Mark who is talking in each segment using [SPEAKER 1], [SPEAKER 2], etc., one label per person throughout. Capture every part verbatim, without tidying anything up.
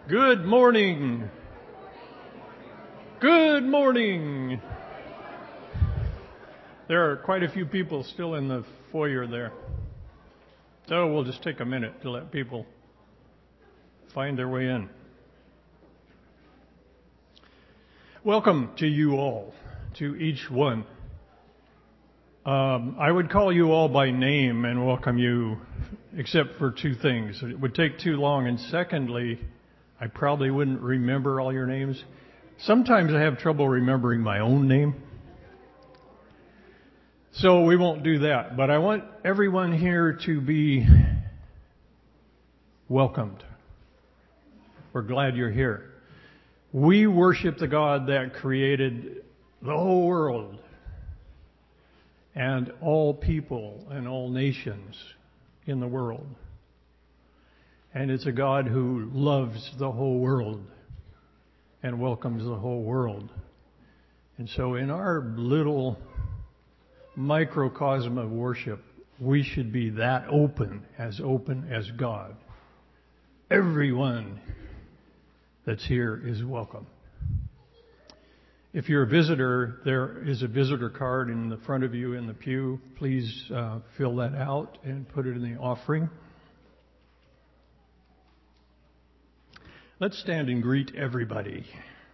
[SPEAKER 1] Good morning. Good morning. There are quite a few people still in the foyer there. So we'll just take a minute to let people find their way in. Welcome to you all, to each one. Um, I would call you all by name and welcome you, except for two things. It would take too long, and secondly, I probably wouldn't remember all your names. Sometimes I have trouble remembering my own name. So we won't do that. But I want everyone here to be welcomed. We're glad you're here. We worship the God that created the whole world and all people and all nations in the world. And it's a God who loves the whole world and welcomes the whole world. And so in our little microcosm of worship, we should be that open, as open as God. Everyone that's here is welcome. If you're a visitor, there is a visitor card in the front of you in the pew. Please uh, fill that out and put it in the offering. Let's stand and greet everybody.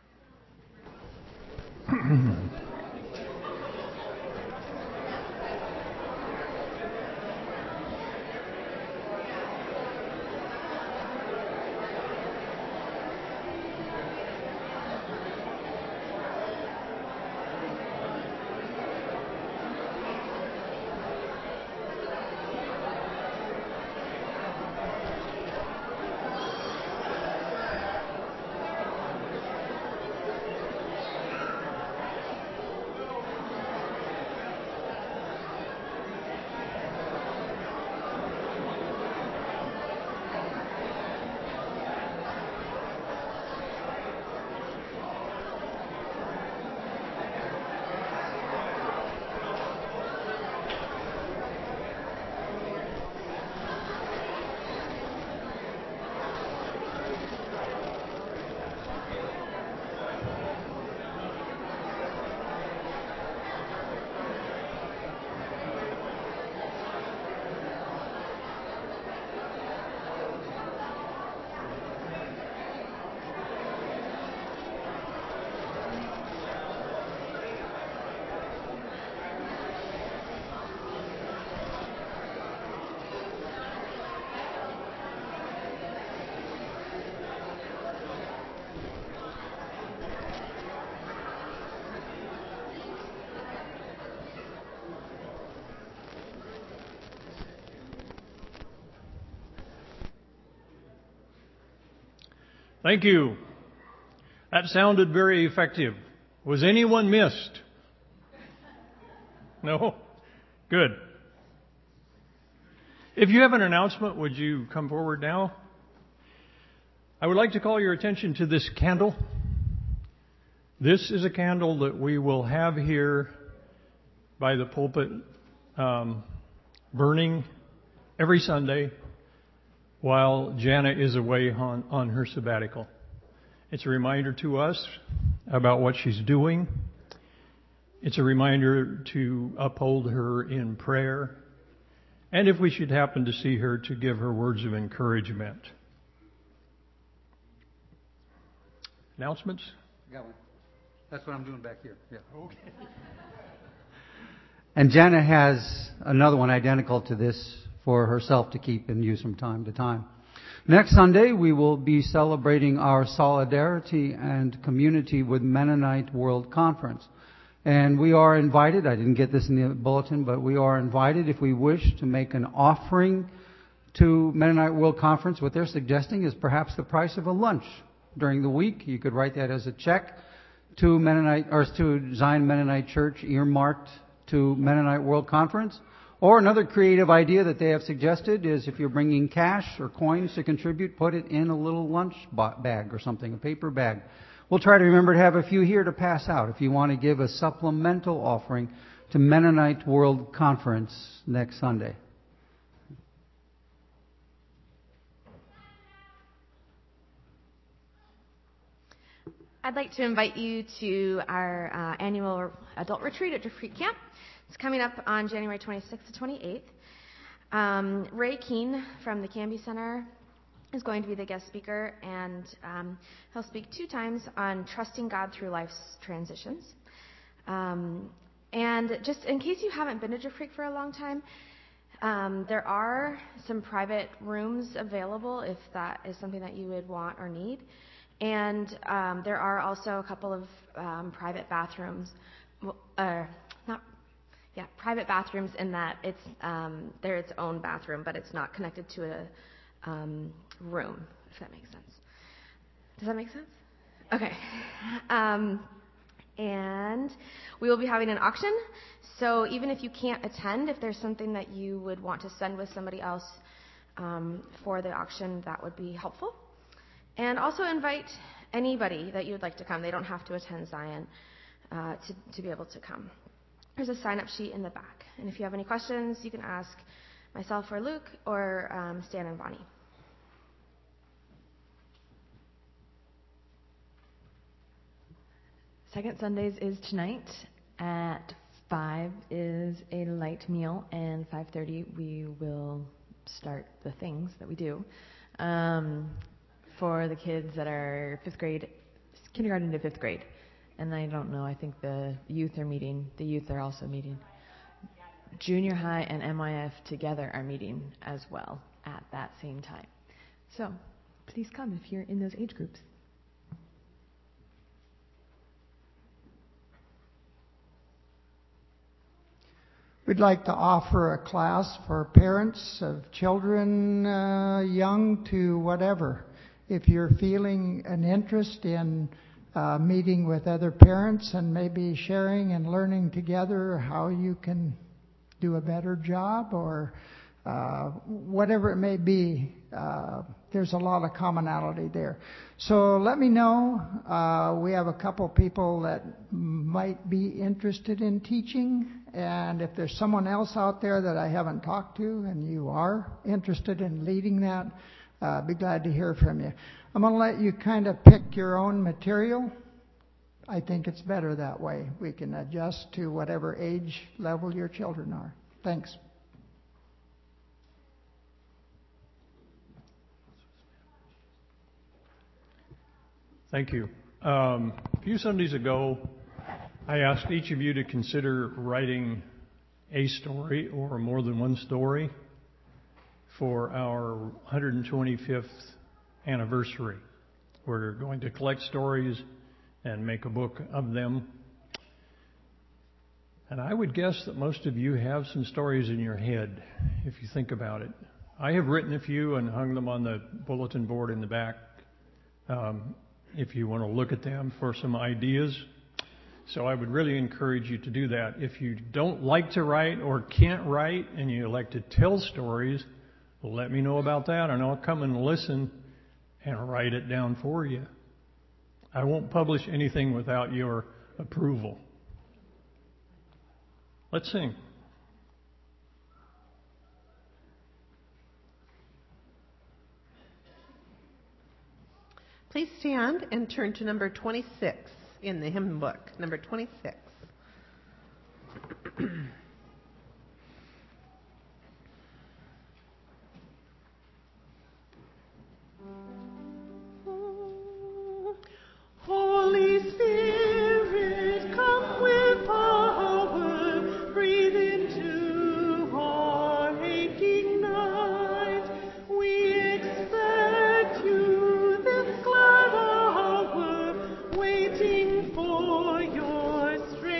[SPEAKER 1] Thank you. That sounded very effective. Was anyone missed? No? Good. If you have an announcement, would you come forward now? I would like to call your attention to this candle. This is a candle that we will have here by the pulpit um, burning every Sunday while Jana is away on, on her sabbatical. It's a reminder to us about what she's doing. It's a reminder to uphold her in prayer. And if we should happen to see her, to give her words of encouragement. Announcements?
[SPEAKER 2] I got one. That's what I'm doing back here. Yeah.
[SPEAKER 1] Okay.
[SPEAKER 2] And Jana has another one identical to this for herself to keep and use from time to time. Next Sunday, we will be celebrating our Solidarity and Community with Mennonite World Conference. And we are invited, I didn't get this in the bulletin, but we are invited, if we wish, to make an offering to Mennonite World Conference. What they're suggesting is perhaps the price of a lunch during the week. You could write that as a check to Mennonite, or to Zion Mennonite Church, earmarked to Mennonite World Conference. Or another creative idea that they have suggested is if you're bringing cash or coins to contribute, put it in a little lunch bag or something, a paper bag. We'll try to remember to have a few here to pass out if you want to give a supplemental offering to Mennonite World Conference next Sunday.
[SPEAKER 3] I'd like to invite you to our uh, annual adult retreat at Defreet Camp. It's coming up on January twenty-sixth to twenty-eighth. Um, Ray Keene from the Canby Center is going to be the guest speaker, and um, he'll speak two times on trusting God through life's transitions. Um, and just in case you haven't been to Defreet for a long time, um, there are some private rooms available if that is something that you would want or need. And um, there are also a couple of um, private bathrooms, uh, not, yeah, private bathrooms in that it's um, they're its own bathroom, but it's not connected to a um, room, if that makes sense. Does that make sense? Okay. Um, and we will be having an auction, so even if you can't attend, if there's something that you would want to send with somebody else um, for the auction, that would be helpful. And also invite anybody that you would like to come. They don't have to attend Zion uh, to, to be able to come. There's a sign-up sheet in the back. And if you have any questions, you can ask myself or Luke or um, Stan and Bonnie.
[SPEAKER 4] Second Sundays is tonight. At five is a light meal, and five thirty we will start the things that we do. Um, for the kids that are fifth grade, kindergarten to fifth grade. And I don't know, I think the youth are meeting. The youth are also meeting. Junior high and M I F together are meeting as well at that same time. So please come if you're in those age groups.
[SPEAKER 5] We'd like to offer a class for parents of children uh, young to whatever. If you're feeling an interest in uh, meeting with other parents and maybe sharing and learning together how you can do a better job or uh, whatever it may be, uh, there's a lot of commonality there. So let me know. Uh, we have a couple people that might be interested in teaching, and if there's someone else out there that I haven't talked to and you are interested in leading that, Uh, be glad to hear from you. I'm going to let you kind of pick your own material. I think it's better that way. We can adjust to whatever age level your children are. Thanks.
[SPEAKER 1] Thank you. Um, a few Sundays ago, I asked each of you to consider writing a story or more than one story for our one hundred twenty-fifth anniversary. We're going to collect stories and make a book of them. And I would guess that most of you have some stories in your head, if you think about it. I have written a few and hung them on the bulletin board in the back, um, if you want to look at them for some ideas. So I would really encourage you to do that. If you don't like to write or can't write and you like to tell stories, let me know about that, and I'll come and listen and write it down for you. I won't publish anything without your approval. Let's sing.
[SPEAKER 6] Please stand and turn to number twenty-six in the hymn book. Number twenty-six.
[SPEAKER 7] Holy Spirit, come with power, breathe into our aching night. We expect you this glad hour, waiting for your strength.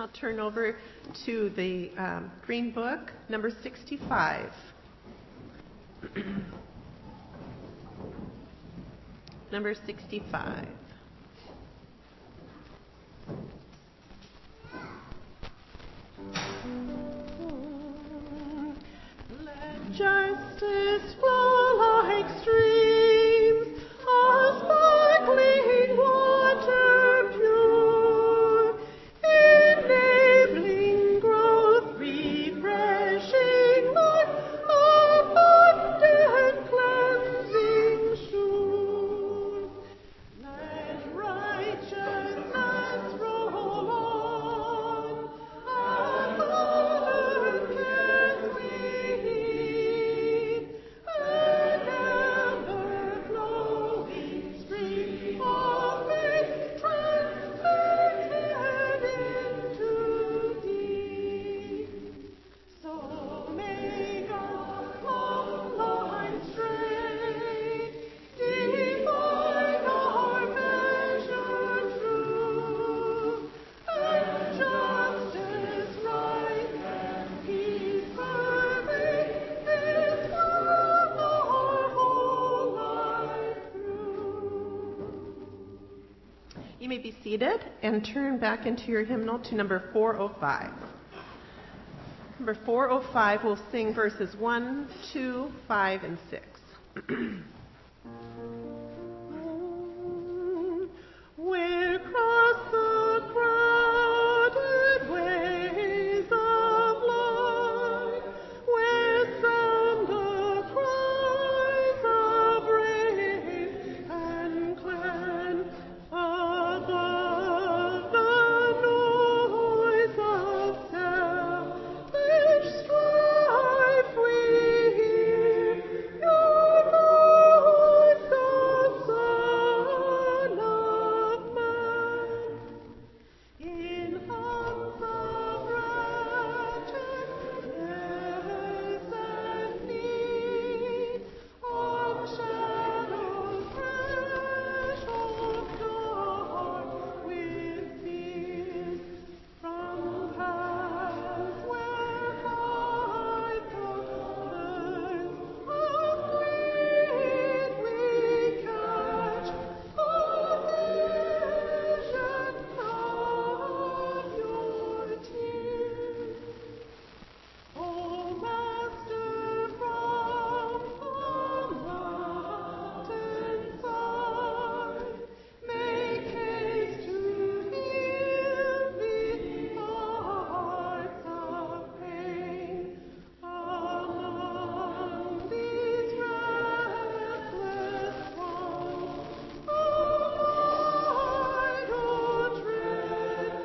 [SPEAKER 6] Now turn over to the um, Green Book, number sixty-five. Number sixty-five.
[SPEAKER 7] Let justice flow like streams of sparkling water pure, enabling growth, refreshing life, abundant cleansing sure. Let righteousness roll on, abundant can we heed, an ever-flowing stream of faith transcended into deep. So make our long line straight, divine our measure true, and justice right and peace perfect is found our whole life through.
[SPEAKER 6] You may be seated and turn back into your hymnal to number four oh five. Number four oh five will sing verses one, two, five, and six.
[SPEAKER 7] Where cross the crowded ways of life, where sound the cries of rain and clan, above the noise of selfish strife, we hear your voice, O Son of Man. In arms of wretched and need, of shadows threshold dark with fears, from paths where fight the birds of greed we catch a vision of your tears. O Master, from the mountain side, make haste to heal the hearts of pain. Among these restless ones, abide, O tread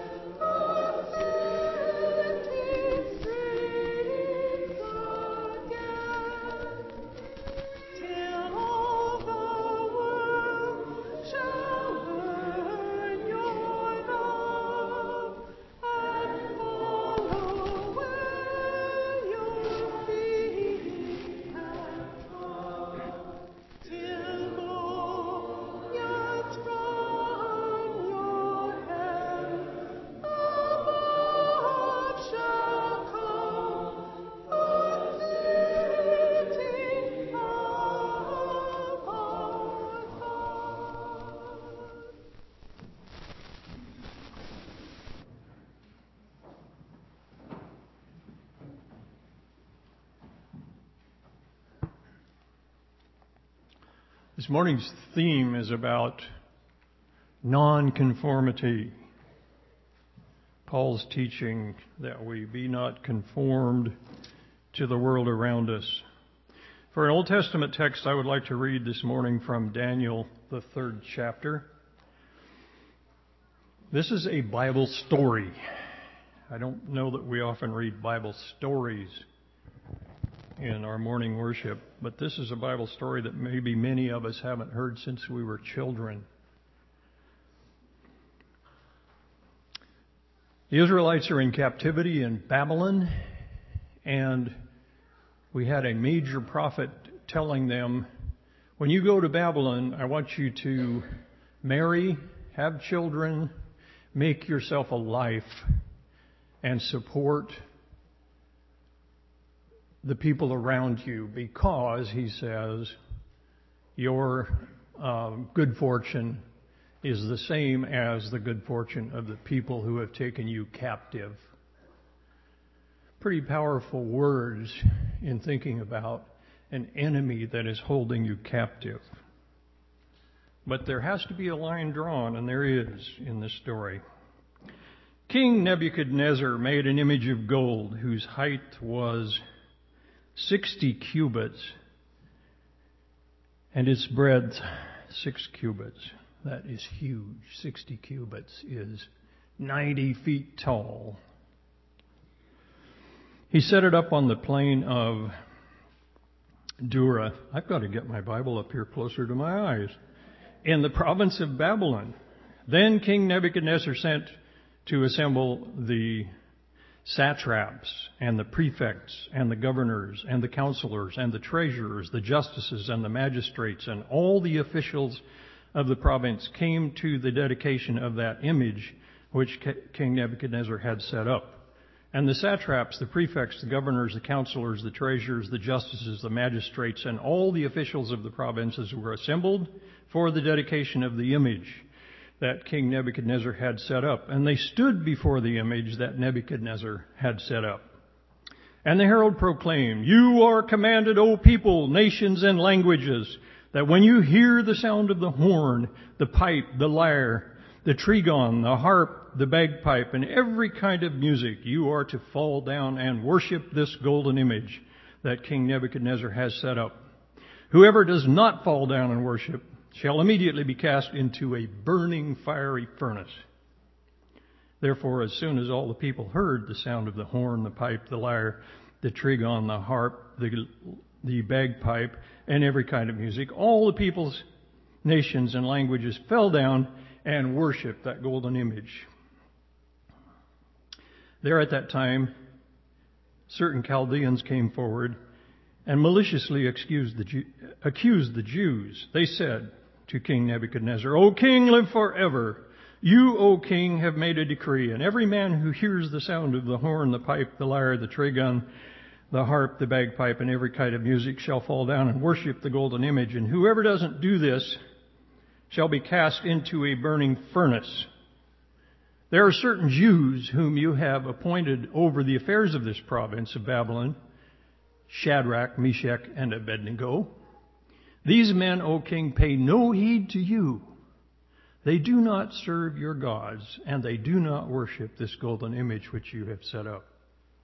[SPEAKER 7] unceasing streams again, till all the world shall learn your love and follow where your feet have trod, till glorious from your hand above shall come the sitting of our God.
[SPEAKER 1] This morning's theme is about non-conformity. Paul's teaching that we be not conformed to the world around us. For an Old Testament text, I would like to read this morning from Daniel, the third chapter. This is a Bible story. I don't know that we often read Bible stories in our morning worship, but this is a Bible story that maybe many of us haven't heard since we were children. The Israelites are in captivity in Babylon, and we had a major prophet telling them, when you go to Babylon, I want you to marry, have children, make yourself a life, and support the people around you, because, he says, your um, good fortune is the same as the good fortune of the people who have taken you captive. Pretty powerful words in thinking about an enemy that is holding you captive. But there has to be a line drawn, and there is in this story. King Nebuchadnezzar made an image of gold whose height was sixty cubits and its breadth six cubits. That is huge. sixty cubits is ninety feet tall. He set it up on the plain of Dura. I've got to get my Bible up here closer to my eyes. In the province of Babylon. Then King Nebuchadnezzar sent to assemble the satraps and the prefects and the governors and the counselors and the treasurers, the justices and the magistrates, and all the officials of the province came to the dedication of that image which King Nebuchadnezzar had set up. And the satraps, the prefects, the governors, the counselors, the treasurers, the justices, the magistrates, and all the officials of the provinces were assembled for the dedication of the image that King Nebuchadnezzar had set up. And they stood before the image that Nebuchadnezzar had set up. And the herald proclaimed, "You are commanded, O people, nations, and languages, that when you hear the sound of the horn, the pipe, the lyre, the trigon, the harp, the bagpipe, and every kind of music, you are to fall down and worship this golden image that King Nebuchadnezzar has set up. Whoever does not fall down and worship shall immediately be cast into a burning fiery furnace." Therefore, as soon as all the people heard the sound of the horn, the pipe, the lyre, the trigon, the harp, the, the bagpipe, and every kind of music, all the peoples, nations, and languages fell down and worshiped that golden image. There at that time, certain Chaldeans came forward and maliciously accused the, Jew, accused the Jews. They said to King Nebuchadnezzar, "O king, live forever. You, O king, have made a decree, and every man who hears the sound of the horn, the pipe, the lyre, the trigon, the harp, the bagpipe, and every kind of music shall fall down and worship the golden image. And whoever doesn't do this shall be cast into a burning furnace. There are certain Jews whom you have appointed over the affairs of this province of Babylon, Shadrach, Meshach, and Abednego. These men, O king, pay no heed to you. They do not serve your gods, and they do not worship this golden image which you have set up."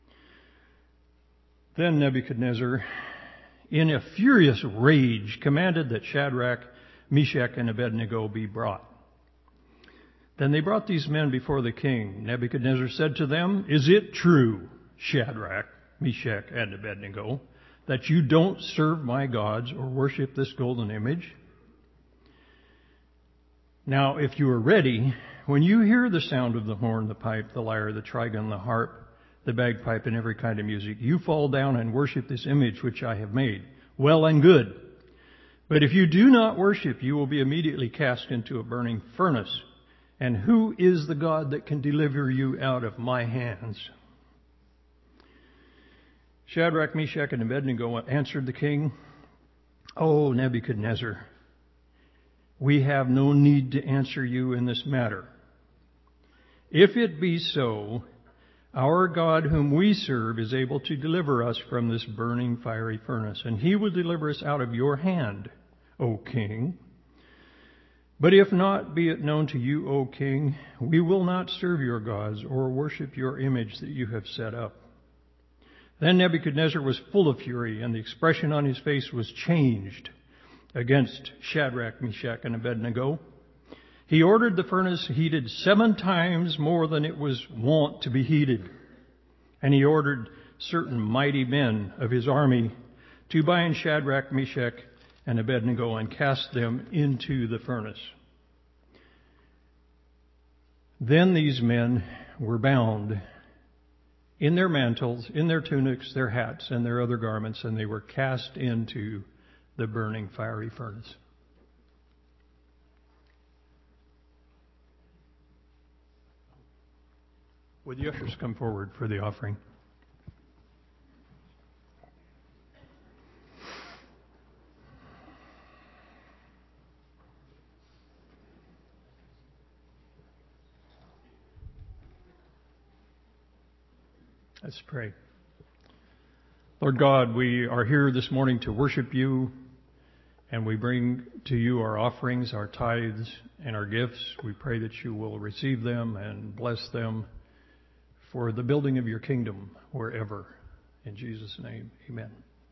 [SPEAKER 1] Then Nebuchadnezzar, in a furious rage, commanded that Shadrach, Meshach, and Abednego be brought. Then they brought these men before the king. Nebuchadnezzar said to them, "Is it true, Shadrach, Meshach, and Abednego, that you don't serve my gods or worship this golden image? Now, if you are ready, when you hear the sound of the horn, the pipe, the lyre, the trigon, the harp, the bagpipe, and every kind of music, you fall down and worship this image which I have made. Well and good. But if you do not worship, you will be immediately cast into a burning furnace. And who is the God that can deliver you out of my hands?" Shadrach, Meshach, and Abednego answered the king, "O Nebuchadnezzar, we have no need to answer you in this matter. If it be so, our God whom we serve is able to deliver us from this burning fiery furnace, and he will deliver us out of your hand, O king. But if not, be it known to you, O king, we will not serve your gods or worship your image that you have set up." Then Nebuchadnezzar was full of fury, and the expression on his face was changed against Shadrach, Meshach, and Abednego. He ordered the furnace heated seven times more than it was wont to be heated. And he ordered certain mighty men of his army to bind Shadrach, Meshach, and Abednego and cast them into the furnace. Then these men were bound in their mantles, in their tunics, their hats, and their other garments, and they were cast into the burning fiery furnace. Would the ushers come forward for the offering? Let's pray. Lord God, we are here this morning to worship you, and we bring to you our offerings, our tithes, and our gifts. We pray that you will receive them and bless them for the building of your kingdom wherever. In Jesus' name, amen.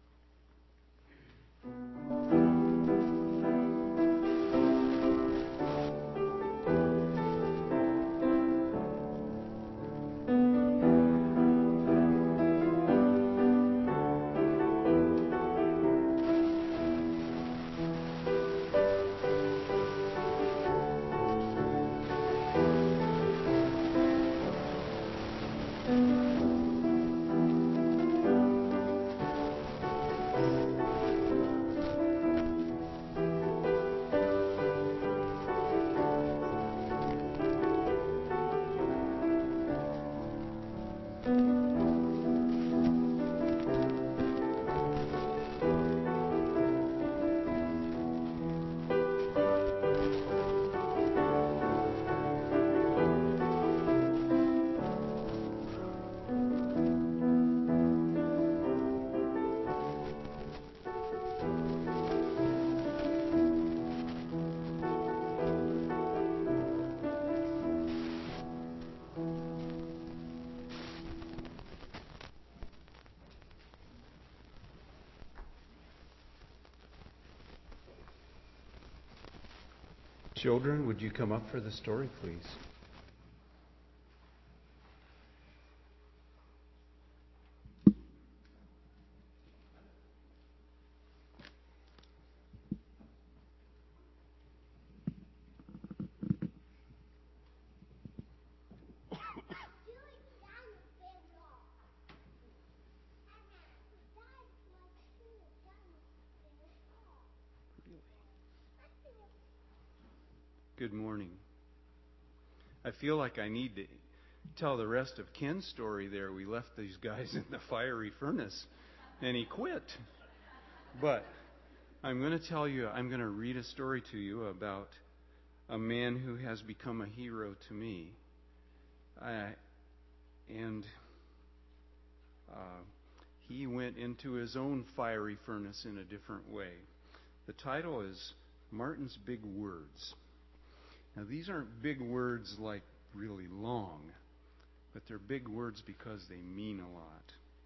[SPEAKER 8] Children, would you come up for the story, please? Good morning. I feel like I need to tell the rest of Ken's story there. We left these guys in the fiery furnace and he quit. But I'm going to tell you, I'm going to read a story to you about a man who has become a hero to me. I, and uh, he went into his own fiery furnace in a different way. The title is Martin's Big Words. Now, these aren't big words like really long, but they're big words because they mean a lot.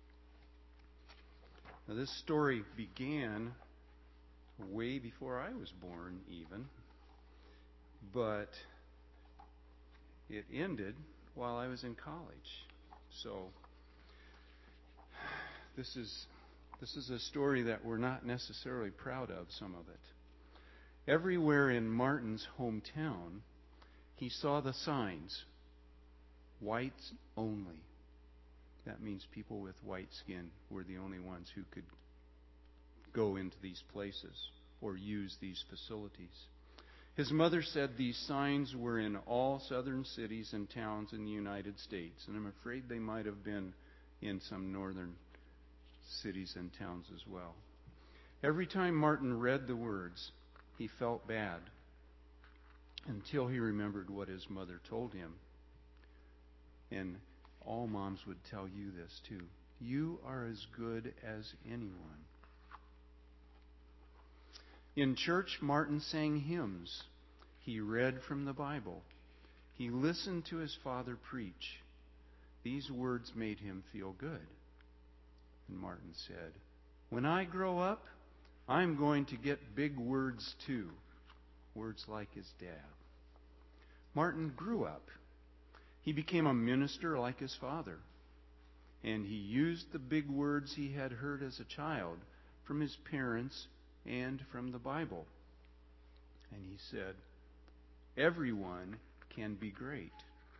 [SPEAKER 8] Now, this story began way before I was born, even, but it ended while I was in college. So, this is this is a story that we're not necessarily proud of, some of it. Everywhere in Martin's hometown, he saw the signs, whites only. That means people with white skin were the only ones who could go into these places or use these facilities. His mother said these signs were in all southern cities and towns in the United States, and I'm afraid they might have been in some northern cities and towns as well. Every time Martin read the words, he felt bad until he remembered what his mother told him. And all moms would tell you this too. You are as good as anyone. In church, Martin sang hymns. He read from the Bible. He listened to his father preach. These words made him feel good. And Martin said, "When I grow up, I'm going to get big words too." Words like his dad. Martin grew up. He became a minister like his father. And he used the big words he had heard as a child from his parents and from the Bible. And he said, "Everyone can be great."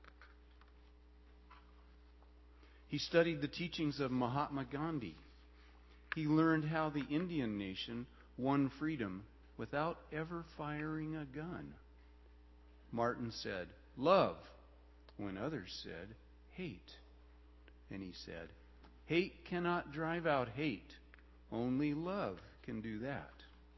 [SPEAKER 8] He studied the teachings of Mahatma Gandhi. He learned how the Indian nation won freedom without ever firing a gun. Martin said, "Love," when others said, hate. And he said, hate cannot drive out hate. Only love can do that.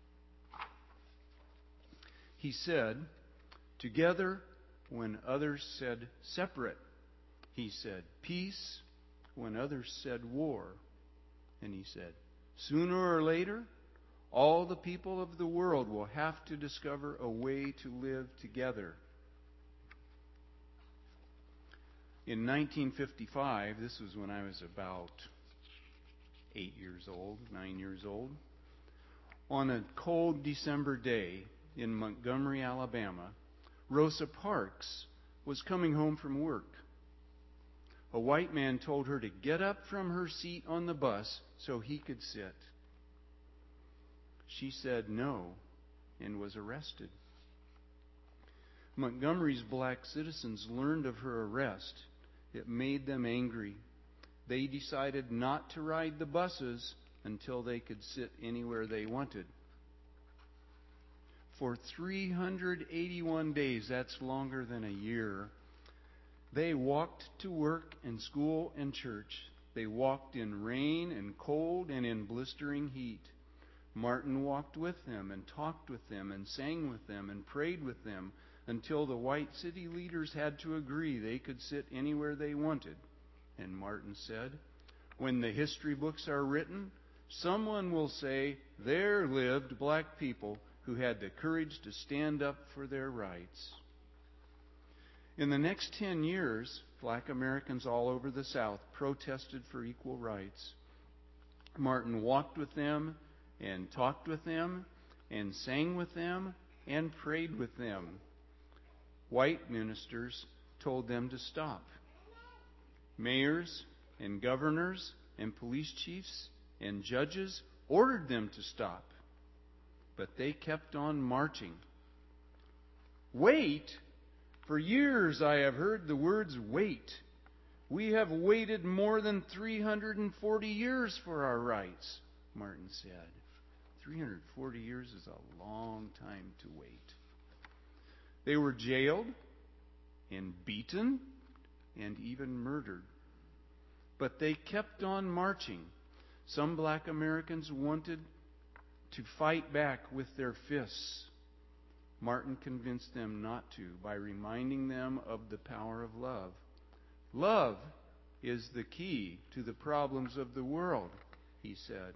[SPEAKER 8] He said, together when others said separate. He said, peace when others said war. And he said, sooner or later, all the people of the world will have to discover a way to live together. In nineteen fifty-five, this was when I was about eight years old, nine years old, on a cold December day in Montgomery, Alabama, Rosa Parks was coming home from work. A white man told her to get up from her seat on the bus so he could sit. She said no and was arrested. Montgomery's black citizens learned of her arrest. It made them angry. They decided not to ride the buses until they could sit anywhere they wanted. For three hundred eighty-one days, that's longer than a year, they walked to work and school and church. They walked in rain and cold and in blistering heat. Martin walked with them and talked with them and sang with them and prayed with them until the white city leaders had to agree they could sit anywhere they wanted. And Martin said, when the history books are written, someone will say there lived black people who had the courage to stand up for their rights. In the next ten years, black Americans all over the South protested for equal rights. Martin walked with them and talked with them and sang with them and prayed with them. White ministers told them to stop. Mayors and governors and police chiefs and judges ordered them to stop. But they kept on marching. Wait! For years I have heard the words wait. We have waited more than three hundred forty years for our rights, Martin said. three hundred forty years is a long time to wait. They were jailed and beaten and even murdered. But they kept on marching. Some black Americans wanted to fight back with their fists. Martin convinced them not to by reminding them of the power of love. Love is the key to the problems of the world, he said.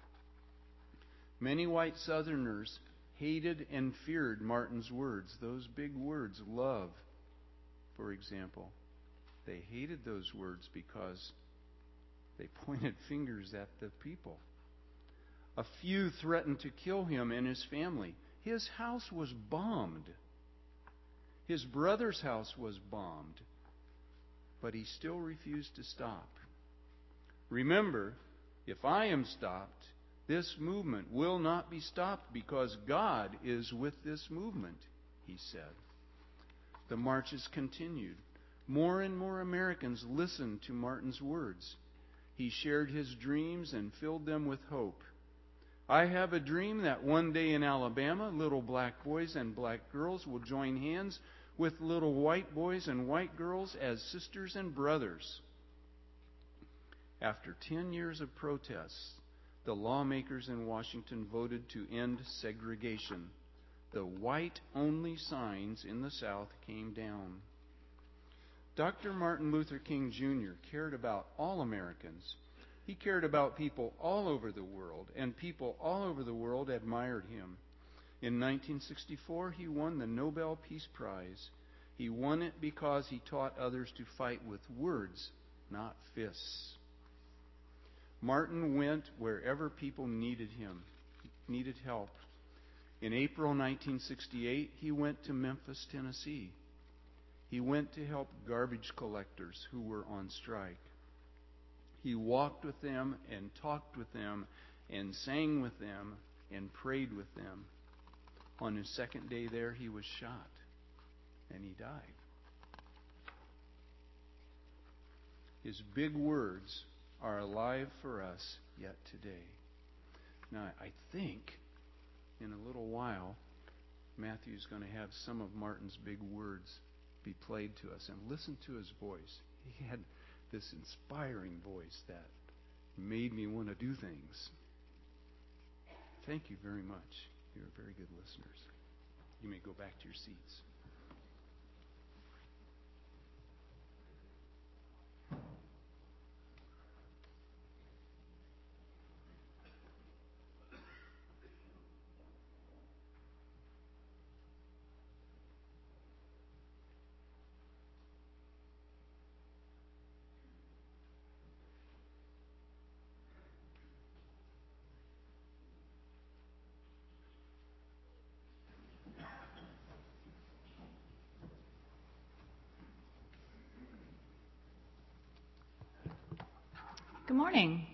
[SPEAKER 8] Many white Southerners hated and feared Martin's words, those big words, love, for example. They hated those words because they pointed fingers at the people. A few threatened to kill him and his family. His house was bombed. His brother's house was bombed. But he still refused to stop. Remember, if I am stopped, this movement will not be stopped because God is with this movement, he said. The marches continued. More and more Americans listened to Martin's words. He shared his dreams and filled them with hope. I have a dream that one day in Alabama, little black boys and black girls will join hands with little white boys and white girls as sisters and brothers. After ten years of protests, the lawmakers in Washington voted to end segregation. The white-only signs in the South came down. Doctor Martin Luther King Junior cared about all Americans. He cared about people all over the world, and people all over the world admired him. In nineteen sixty-four, he won the Nobel Peace Prize. He won it because he taught others to fight with words, not fists. Martin went wherever people needed him, needed help. In April nineteen sixty-eight, he went to Memphis, Tennessee. He went to help garbage collectors who were on strike. He walked with them and talked with them and sang with them and prayed with them. On his second day there, he was shot and he died. His big words are alive for us yet today. Now, I think in a little while, Matthew's going to have some of Martin's big words be played to us. And listen to his voice. he had this inspiring voice that made me want to do things. Thank you very much. You're very good listeners. You may go back to your seats.
[SPEAKER 9] Good morning.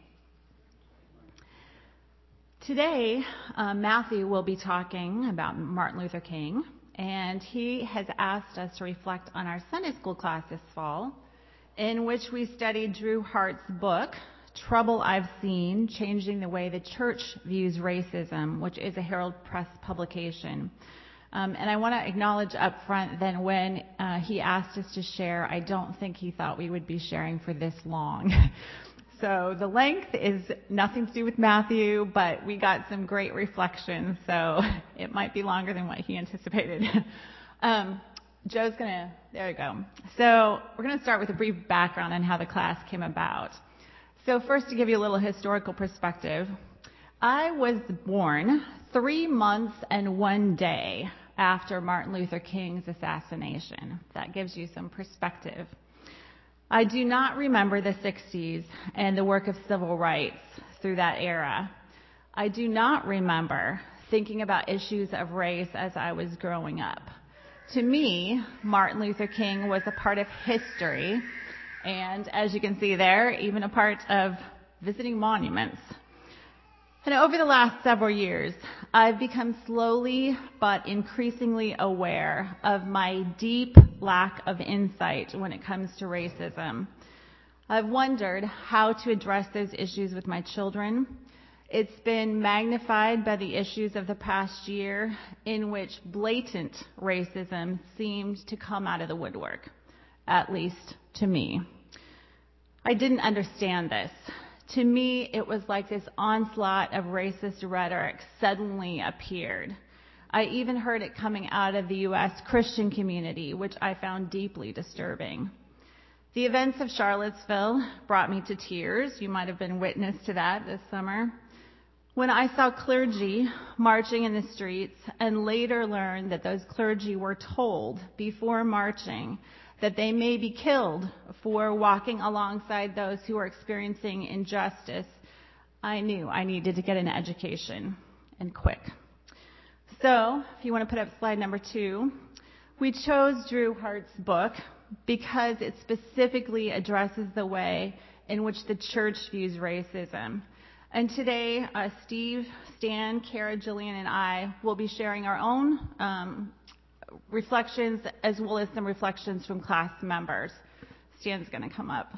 [SPEAKER 9] Today, uh, Matthew will be talking about Martin Luther King, and he has asked us to reflect on our Sunday school class this fall, in which we studied Drew Hart's book, Trouble I've Seen, Changing the Way the Church Views Racism, which is a Herald Press publication. Um, and I want to acknowledge up front that when uh, he asked us to share, I don't think he thought we would be sharing for this long. So the length is nothing to do with Matthew, but we got some great reflections, so it might be longer than what he anticipated. um, Joe's going to, there we go. So we're going to start with a brief background on how the class came about. So first, to give you a little historical perspective, I was born three months and one day after Martin Luther King's assassination. That gives you some perspective. I do not remember the sixties and the work of civil rights through that era. I do not remember thinking about issues of race as I was growing up. To me, Martin Luther King was a part of history, and as you can see there, even a part of visiting monuments. And over the last several years, I've become slowly but increasingly aware of my deep lack of insight when it comes to racism. I've wondered how to address those issues with my children. It's been magnified by the issues of the past year in which blatant racism seemed to come out of the woodwork, at least to me. I didn't understand this. To me, it was like this onslaught of racist rhetoric suddenly appeared. I even heard it coming out of the U S Christian community, which I found deeply disturbing. The events of Charlottesville brought me to tears. You might have been witness to that this summer. When I saw clergy marching in the streets and later learned that those clergy were told before marching that they may be killed for walking alongside those who are experiencing injustice, I knew I needed to get an education, and quick. So, if you want to put up slide number two, we chose Drew Hart's book because it specifically addresses the way in which the church views racism. And today, uh, Steve, Stan, Kara, Jillian, and I will be sharing our own um, reflections as well as some reflections from class members. Stan's going to come up.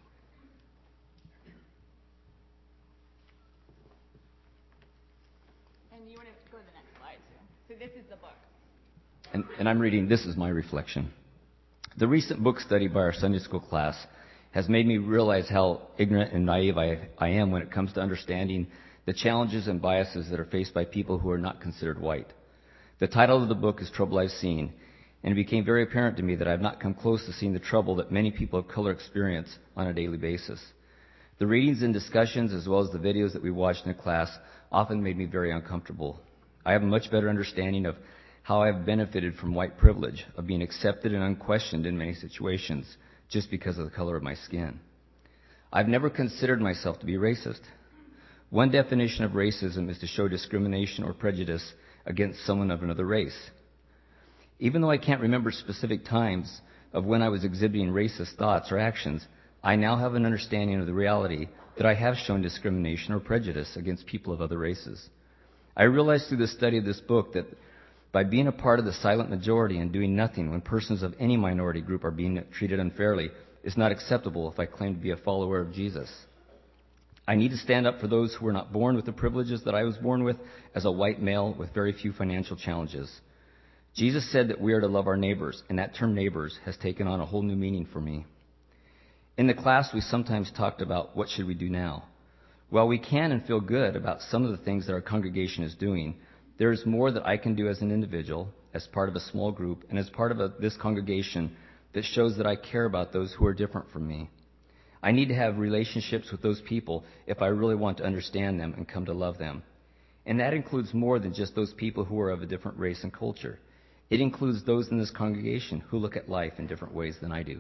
[SPEAKER 9] And you want to go to the next slide, too. So this is the book.
[SPEAKER 10] And, and I'm reading, this is my reflection. The recent book study by our Sunday school class has made me realize how ignorant and naive I, I am when it comes to understanding the challenges and biases that are faced by people who are not considered white. The title of the book is Trouble I've Seen, and it became very apparent to me that I have not come close to seeing the trouble that many people of color experience on a daily basis. The readings and discussions, as well as the videos that we watched in the class, often made me very uncomfortable. I have a much better understanding of how I have benefited from white privilege, of being accepted and unquestioned in many situations, just because of the color of my skin. I've never considered myself to be racist. One definition of racism is to show discrimination or prejudice against someone of another race. Even though I can't remember specific times of when I was exhibiting racist thoughts or actions, I now have an understanding of the reality that I have shown discrimination or prejudice against people of other races. I realized through the study of this book that by being a part of the silent majority and doing nothing when persons of any minority group are being treated unfairly is not acceptable if I claim to be a follower of Jesus. I need to stand up for those who were not born with the privileges that I was born with as a white male with very few financial challenges. Jesus said that we are to love our neighbors, and that term neighbors has taken on a whole new meaning for me. In the class, we sometimes talked about what should we do now. While we can and feel good about some of the things that our congregation is doing, there is more that I can do as an individual, as part of a small group, and as part of a, this congregation that shows that I care about those who are different from me. I need to have relationships with those people if I really want to understand them and come to love them. And that includes more than just those people who are of a different race and culture. It includes those in this congregation who look at life in different ways than I do.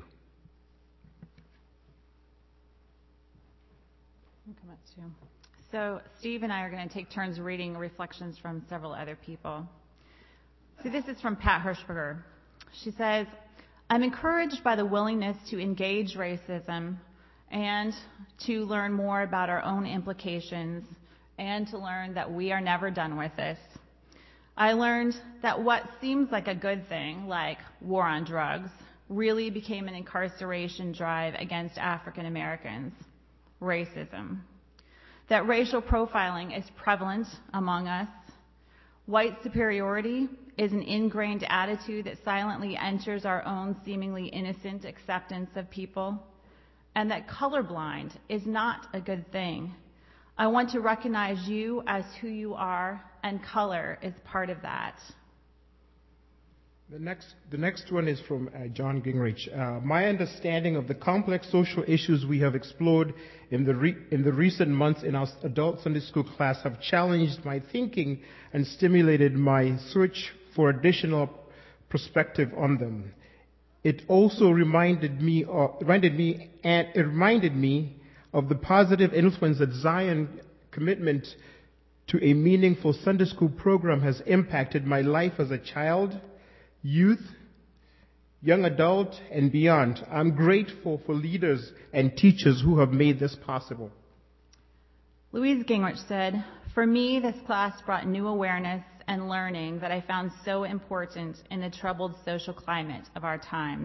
[SPEAKER 9] Come up too. So Steve and I are going to take turns reading reflections from several other people. So this is from Pat Hirschberger. She says, I'm encouraged by the willingness to engage racism and to learn more about our own implications and to learn that we are never done with this. I learned that what seems like a good thing, like war on drugs, really became an incarceration drive against African Americans. Racism. That racial profiling is prevalent among us. White superiority is an ingrained attitude that silently enters our own seemingly innocent acceptance of people. And that colorblind is not a good thing. I want to recognize you as who you are, and color is part of that.
[SPEAKER 11] The next, the next one is from uh, John Gingrich. Uh, my understanding of the complex social issues we have explored in the, re- in the recent months in our adult Sunday school class have challenged my thinking and stimulated my search for additional perspective on them. It also reminded me, uh, reminded me, and it reminded me of the positive influence that Zion commitment to a meaningful Sunday school program has impacted my life as a child, youth, young adult, and beyond. I'm grateful for leaders and teachers who have made this possible.
[SPEAKER 9] Louise Gingrich said, for me, this class brought new awareness and learning that I found so important in the troubled social climate of our times.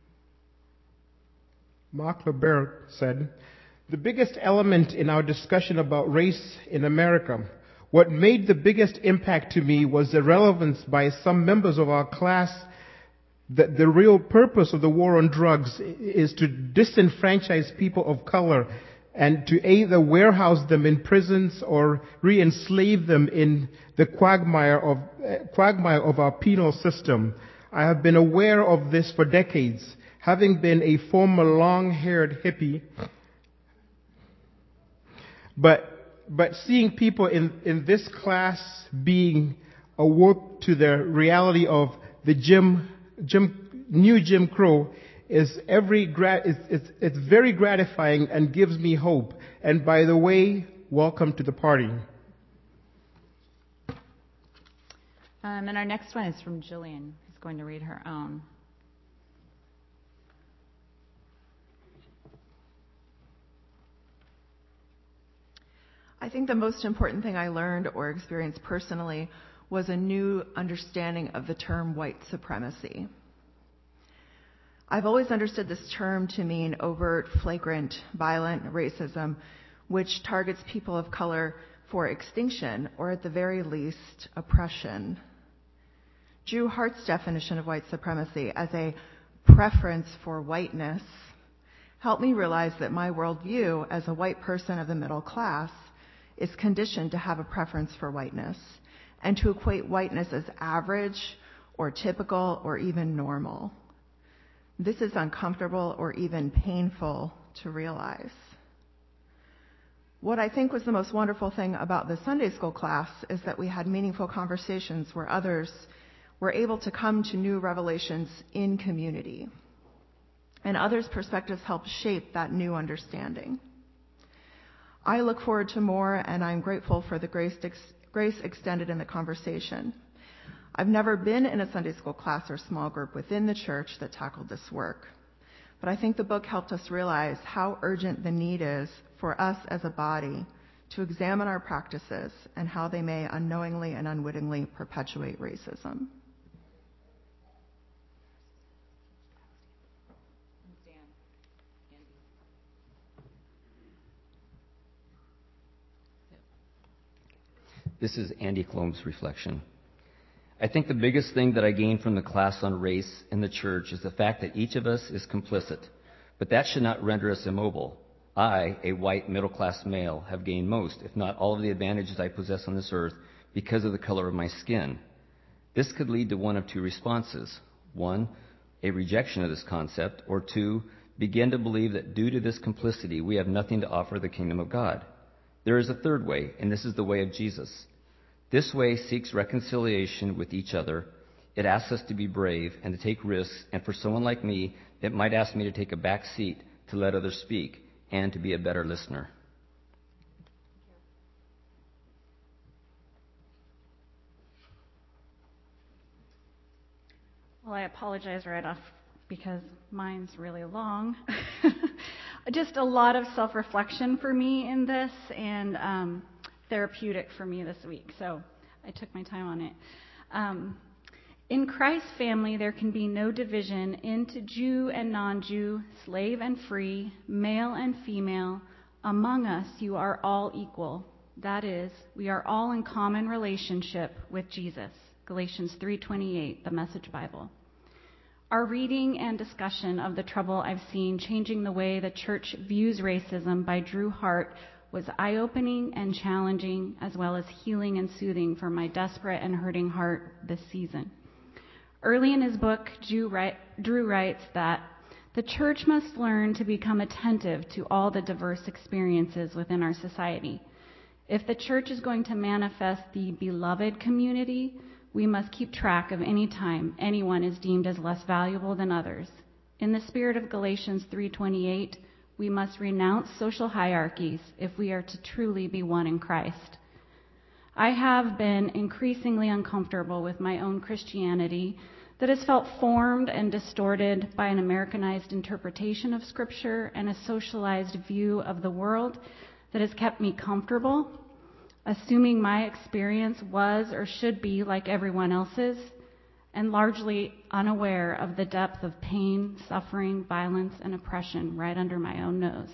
[SPEAKER 11] Mark LeBert said, the biggest element in our discussion about race in America, what made the biggest impact to me was the relevance by some members of our class that the real purpose of the war on drugs is to disenfranchise people of color and to either warehouse them in prisons or re-enslave them in the quagmire of, uh, quagmire of our penal system. I have been aware of this for decades, having been a former long-haired hippie, but But seeing people in, in this class being awoke to the reality of the Jim, Jim, new Jim Crow is every gra- it's, it's, it's very gratifying and gives me hope. And by the way, welcome to the party.
[SPEAKER 9] Um, and our next one is from Jillian, who's going to read her own.
[SPEAKER 12] I think the most important thing I learned or experienced personally was a new understanding of the term white supremacy. I've always understood this term to mean overt, flagrant, violent racism, which targets people of color for extinction or at the very least oppression. Drew Hart's definition of white supremacy as a preference for whiteness helped me realize that my worldview as a white person of the middle class is conditioned to have a preference for whiteness and to equate whiteness as average or typical or even normal. This is uncomfortable or even painful to realize. What I think was the most wonderful thing about the Sunday school class is that we had meaningful conversations where others were able to come to new revelations in community. And others' perspectives helped shape that new understanding. I look forward to more, and I'm grateful for the grace, ex- grace extended in the conversation. I've never been in a Sunday school class or small group within the church that tackled this work, but I think the book helped us realize how urgent the need is for us as a body to examine our practices and how they may unknowingly and unwittingly perpetuate racism.
[SPEAKER 10] This is Andy Klom's reflection. I think the biggest thing that I gained from the class on race in the church is the fact that each of us is complicit, But that should not render us immobile. I, a white middle-class male, have gained most, if not all of the advantages I possess on this earth because of the color of my skin. This could lead to one of two responses. One, a rejection of this concept, or two, begin to believe that due to this complicity, we have nothing to offer the kingdom of God. There is a third way, and this is the way of Jesus. This way seeks reconciliation with each other. It asks us to be brave and to take risks, and for someone like me, it might ask me to take a back seat to let others speak and to be a better listener.
[SPEAKER 13] Well, I apologize right off because mine's really long. Just a lot of self-reflection for me in this, and um, therapeutic for me this week, so I took my time on it. Um, in Christ's family, there can be no division into Jew and non-Jew, slave and free, male and female. Among us, you are all equal. That is, we are all in common relationship with Jesus. Galatians three twenty-eight, the Message Bible. Our reading and discussion of The Trouble I've Seen Changing the Way the Church Views Racism by Drew Hart was eye-opening and challenging, as well as healing and soothing for my desperate and hurting heart this season. Early in his book, Drew writes that the church must learn to become attentive to all the diverse experiences within our society. If the church is going to manifest the beloved community, we must keep track of any time anyone is deemed as less valuable than others. In the spirit of Galatians three twenty-eight, we must renounce social hierarchies if we are to truly be one in Christ. I have been increasingly uncomfortable with my own Christianity that has felt formed and distorted by an Americanized interpretation of Scripture and a socialized view of the world that has kept me comfortable, assuming my experience was or should be like everyone else's, and largely unaware of the depth of pain, suffering, violence, and oppression right under my own nose.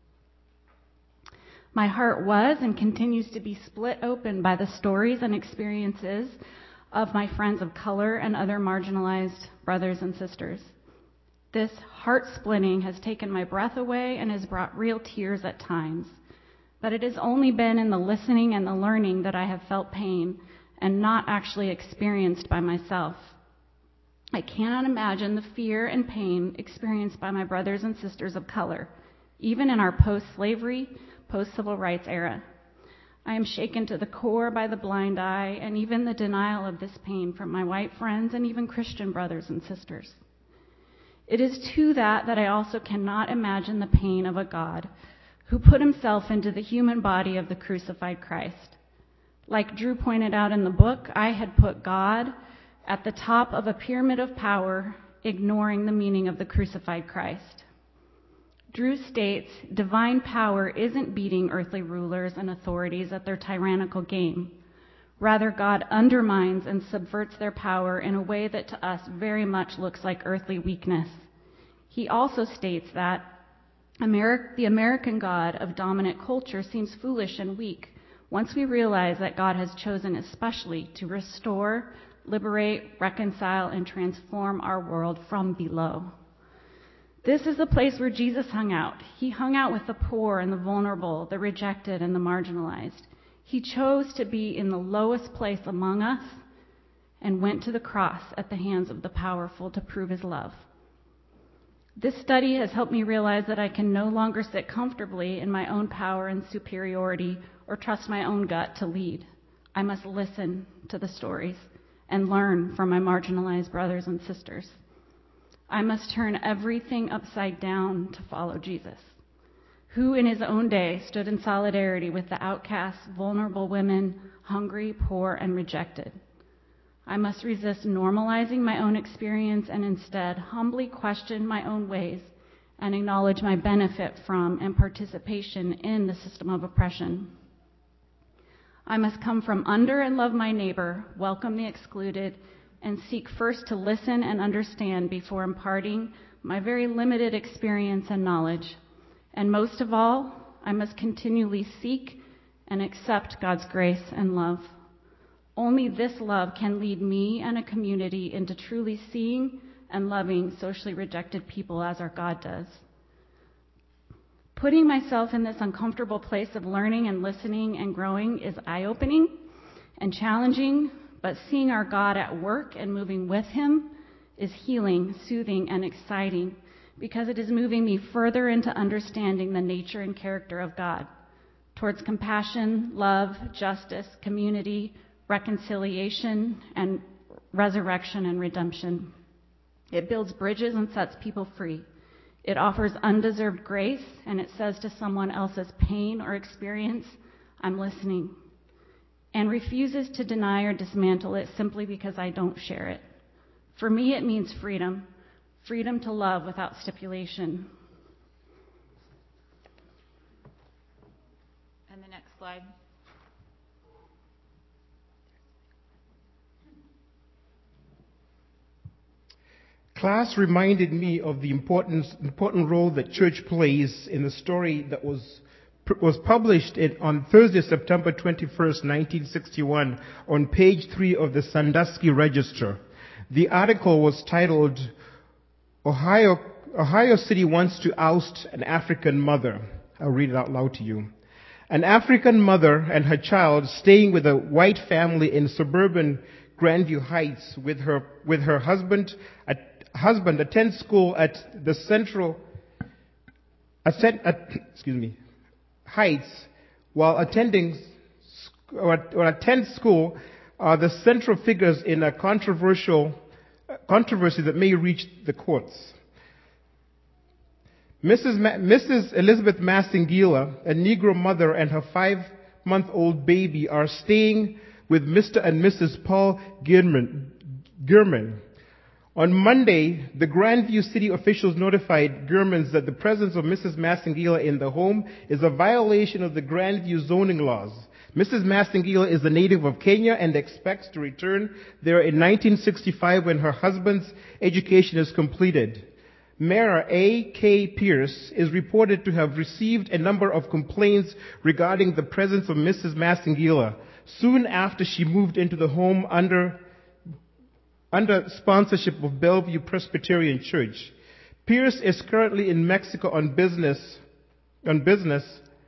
[SPEAKER 13] My heart was and continues to be split open by the stories and experiences of my friends of color and other marginalized brothers and sisters. This heart splitting has taken my breath away and has brought real tears at times. But it has only been in the listening and the learning that I have felt pain and not actually experienced by myself. I cannot imagine the fear and pain experienced by my brothers and sisters of color, even in our post-slavery, post-civil rights era. I am shaken to the core by the blind eye and even the denial of this pain from my white friends and even Christian brothers and sisters. It is to that that I also cannot imagine the pain of a God who put himself into the human body of the crucified Christ. Like Drew pointed out in the book, I had put God at the top of a pyramid of power, ignoring the meaning of the crucified Christ. Drew states, divine power isn't beating earthly rulers and authorities at their tyrannical game. Rather, God undermines and subverts their power in a way that to us very much looks like earthly weakness. He also states that Ameri- the American God of dominant culture seems foolish and weak once we realize that God has chosen especially to restore, liberate, reconcile, and transform our world from below. This is the place where Jesus hung out. He hung out with the poor and the vulnerable, the rejected and the marginalized. He chose to be in the lowest place among us and went to the cross at the hands of the powerful to prove his love. This study has helped me realize that I can no longer sit comfortably in my own power and superiority or trust my own gut to lead. I must listen to the stories and learn from my marginalized brothers and sisters. I must turn everything upside down to follow Jesus, who in his own day stood in solidarity with the outcasts, vulnerable women, hungry, poor, and rejected. I must resist normalizing my own experience and instead humbly question my own ways and acknowledge my benefit from and participation in the system of oppression. I must come from under and love my neighbor, welcome the excluded, and seek first to listen and understand before imparting my very limited experience and knowledge. And most of all, I must continually seek and accept God's grace and love. Only this love can lead me and a community into truly seeing and loving socially rejected people as our God does. Putting myself in this uncomfortable place of learning and listening and growing is eye-opening and challenging, but seeing our God at work and moving with Him is healing, soothing, and exciting because it is moving me further into understanding the nature and character of God towards compassion, love, justice, community, reconciliation, and resurrection and redemption. It builds bridges and sets people free. It offers undeserved grace, and it says to someone else's pain or experience, I'm listening, and refuses to deny or dismantle it simply because I don't share it. For me, it means freedom, freedom to love without stipulation.
[SPEAKER 9] And the next slide.
[SPEAKER 11] Class reminded me of the important, important role that church plays in the story that was was published in, on Thursday, September twenty-first, nineteen sixty-one, on page three of the Sandusky Register. The article was titled, Ohio, Ohio City Wants to Oust an African Mother. I'll read it out loud to you. An African mother and her child staying with a white family in suburban Grandview Heights with her, with her husband, at, husband attend school at the Central, at, at, excuse me, Heights while attending or, or attend school are the central figures in a controversial controversy that may reach the courts. Missus Ma- Missus Elizabeth Massingila, a Negro mother, and her five-month-old baby are staying with Mister and Missus Paul Gierman. Gierman. On Monday, the Grandview City officials notified Giermans that the presence of Missus Massingila in the home is a violation of the Grandview zoning laws. Missus Massingila is a native of Kenya and expects to return there in nineteen sixty-five when her husband's education is completed. Mayor A K Pierce is reported to have received a number of complaints regarding the presence of Missus Massingila soon after she moved into the home under under sponsorship of Bellevue Presbyterian Church. Pierce is currently in Mexico on business. On business.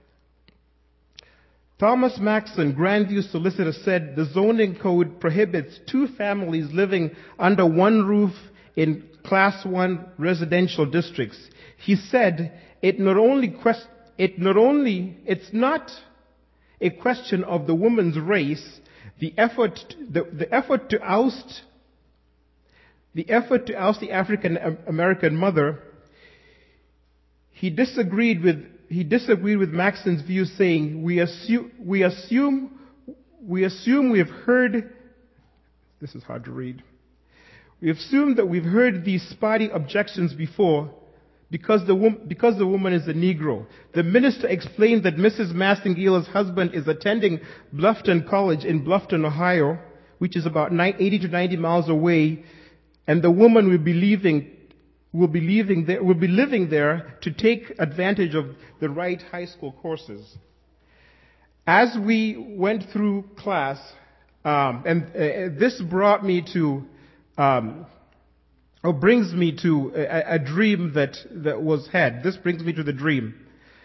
[SPEAKER 11] Thomas Maxson, Grandview solicitor, said the zoning code prohibits two families living under one roof in Class one residential districts. He said it not only quest- it not only it's not a question of the woman's race. The effort the, the effort to oust the effort to oust the African American mother. He disagreed with he disagreed with Maxson's view, saying we assume we assume we assume we have heard. This is hard to read. We assume that we've heard these spotty objections before because the, wom- because the woman is a Negro. The minister explained that Missus Massingila's husband is attending Bluffton College in Bluffton, Ohio, which is about eighty to ninety miles away, and the woman will be leaving, will be leaving there, will be living there to take advantage of the right high school courses. As we went through class, um, and uh, this brought me to Um, or brings me to a, a dream that, that was had. This brings me to the dream.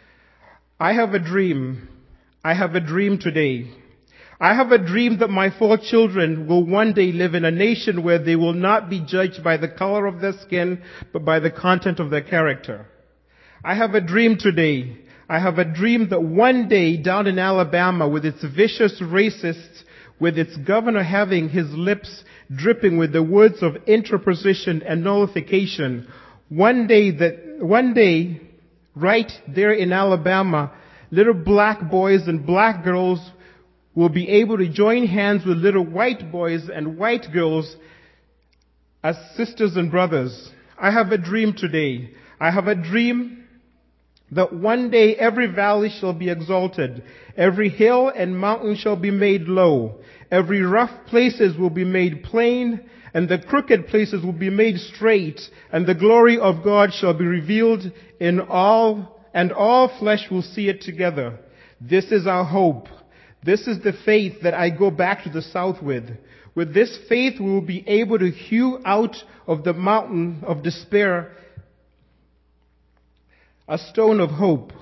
[SPEAKER 11] I have a dream. I have a dream today. I have a dream that my four children will one day live in a nation where they will not be judged by the color of their skin, but by the content of their character. I have a dream today. I have a dream that one day down in Alabama, with its vicious racists, with its governor having his lips dripping with the words of interposition and nullification, one day that, one day, right there in Alabama, little black boys and black girls will be able to join hands with little white boys and white girls as sisters and brothers. I have a dream today. I have a dream that one day every valley shall be exalted, every hill and mountain shall be made low, every rough places will be made plain, and the crooked places will be made straight, and the glory of God shall be revealed in all, and all flesh will see it together. This is our hope. This is the faith that I go back to the South with. With this faith, we will be able to hew out of the mountain of despair a stone of hope.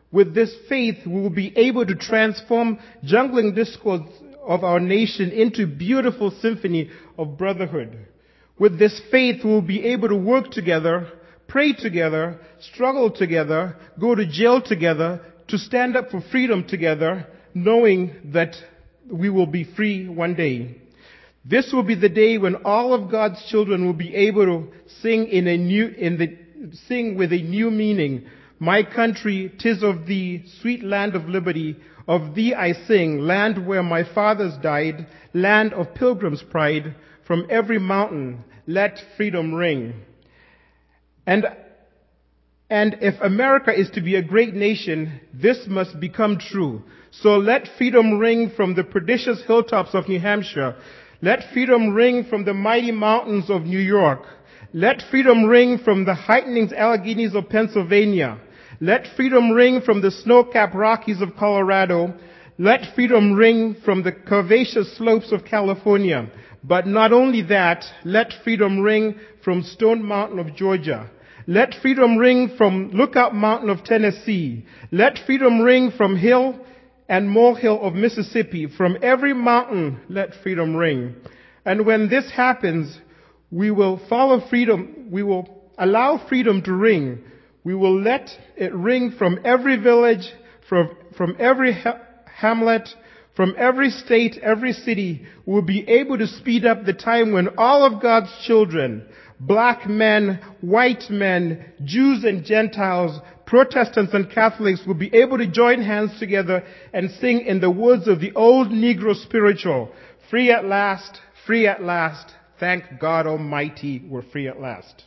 [SPEAKER 11] With this faith, we will be able to transform jungling discords of our nation into beautiful symphony of brotherhood. With this faith, we will be able to work together, pray together, struggle together, go to jail together, to stand up for freedom together, knowing that we will be free one day. This will be the day when all of God's children will be able to sing in a new, in the, sing with a new meaning. My country, 'tis of thee, sweet land of liberty. Of thee I sing, land where my fathers died, land of pilgrims' pride. From every mountain, let freedom ring. And, and if America is to be a great nation, this must become true. So let freedom ring from the precious hilltops of New Hampshire. Let freedom ring from the mighty mountains of New York. Let freedom ring from the heightening Alleghenies of Pennsylvania. Let freedom ring from the snow-capped Rockies of Colorado. Let freedom ring from the curvaceous slopes of California. But not only that, let freedom ring from Stone Mountain of Georgia. Let freedom ring from Lookout Mountain of Tennessee. Let freedom ring from Hill and Molehill of Mississippi. From every mountain, let freedom ring. And when this happens, we will follow freedom. We will allow freedom to ring. We will let it ring from every village, from, from every ha- hamlet, from every state, every city. We'll be able to speed up the time when all of God's children, black men, white men, Jews and Gentiles, Protestants and Catholics, will be able to join hands together and sing in the words of the old Negro spiritual, free at last, free at last, thank God Almighty, we're free at last.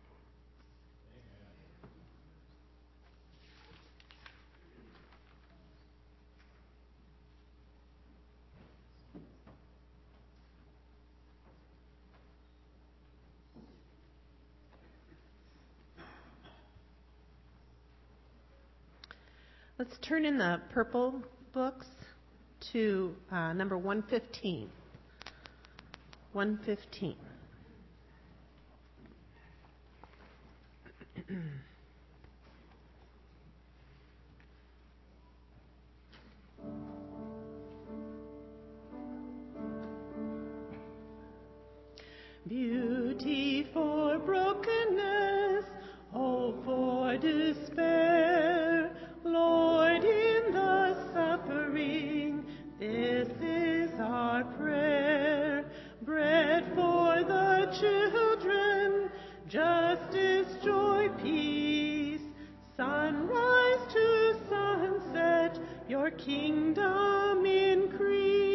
[SPEAKER 6] Let's turn in the purple books to uh, number one fifteen. one fifteen. Beauty for brokenness, hope for despair, Lord, in the suffering, this is our prayer. Bread for the children, justice, joy, peace, sunrise to sunset, your kingdom increase.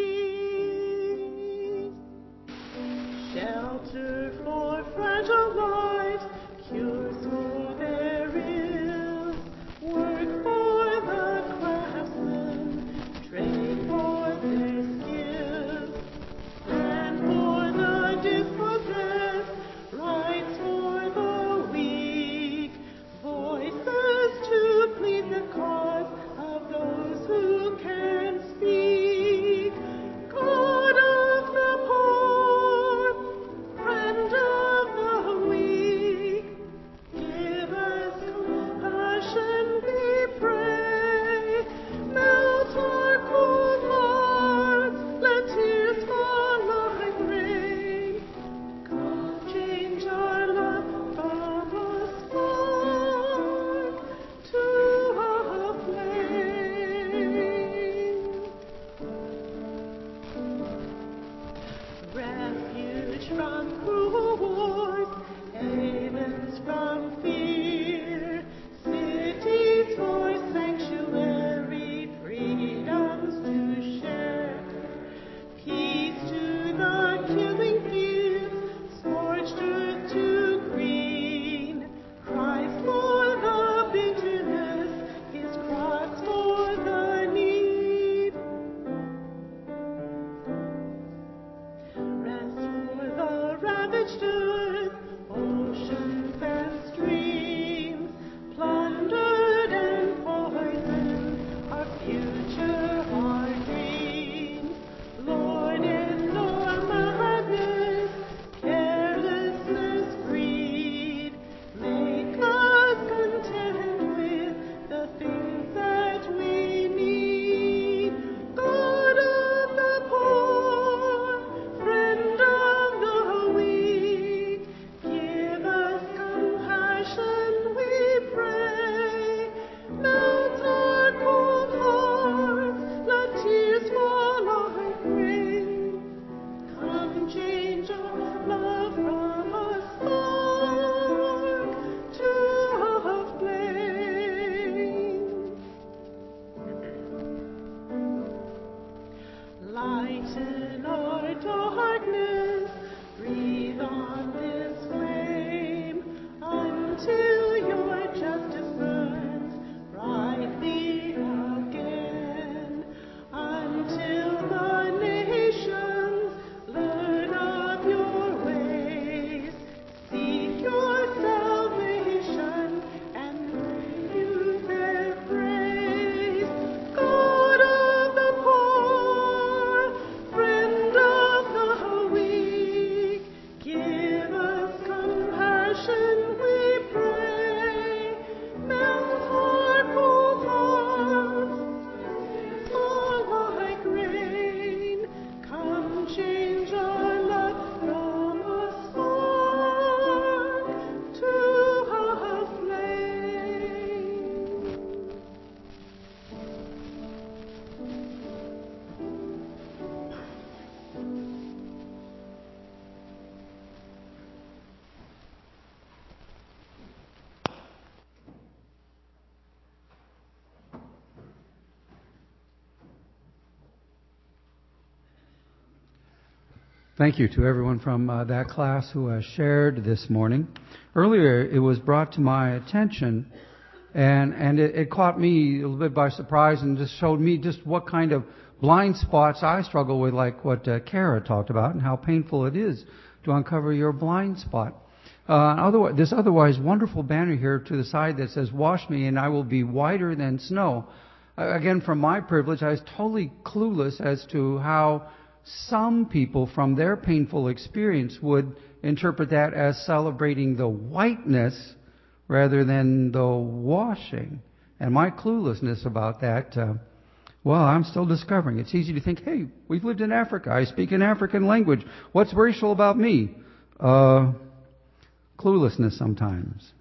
[SPEAKER 6] Shelter for fragile lives, cures for their ills, work for the craftsmen, trade for their skills, stand for the dispossessed, rights for the weak, voices to plead the cause of those who can speak. God of the poor, friend of the weak, give
[SPEAKER 2] Thank you to everyone from uh, that class who has shared this morning. Earlier, it was brought to my attention, and and it, it caught me a little bit by surprise, and just showed me just what kind of blind spots I struggle with, like what uh, Kara talked about, and how painful it is to uncover your blind spot. Uh, otherwise, this otherwise wonderful banner here to the side that says, "Wash me, and I will be whiter than snow." Uh, again, from my privilege, I was totally clueless as to how some people from their painful experience would interpret that as celebrating the whiteness rather than the washing. And my cluelessness about that, uh, well, I'm still discovering. It's easy to think, hey, we've lived in Africa. I speak an African language. What's racial about me? Uh, cluelessness sometimes.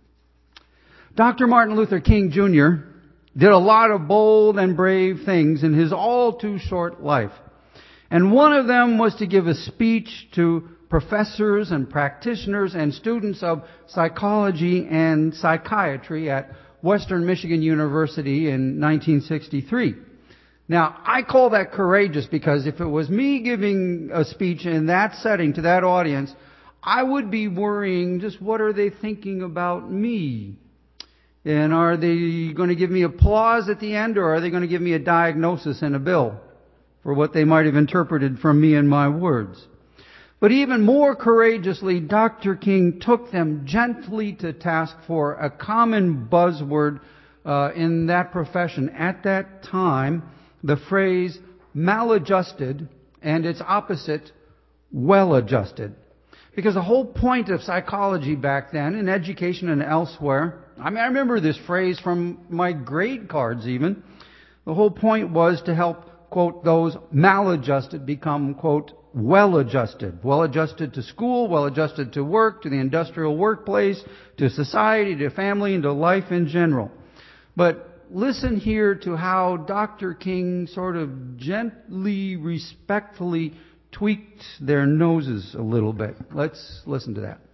[SPEAKER 2] Doctor Martin Luther King Junior did a lot of bold and brave things in his all too short life. And one of them was to give a speech to professors and practitioners and students of psychology and psychiatry at Western Michigan University in nineteen sixty-three. Now, I call that courageous because if it was me giving a speech in that setting to that audience, I would be worrying just what are they thinking about me? And are they going to give me applause at the end, or are they going to give me a diagnosis and a bill for what they might have interpreted from me and my words? But even more courageously, Doctor King took them gently to task for a common buzzword uh, in that profession at that time, the phrase maladjusted, and its opposite, well-adjusted. Because the whole point of psychology back then, in education and elsewhere, I mean, I remember this phrase from my grade cards even. The whole point was to help, quote, those maladjusted become, quote, well-adjusted. Well-adjusted to school, well-adjusted to work, to the industrial workplace, to society, to family, and to life in general. But listen here to how Doctor King sort of gently, respectfully tweaked their noses a little bit. Let's listen to that.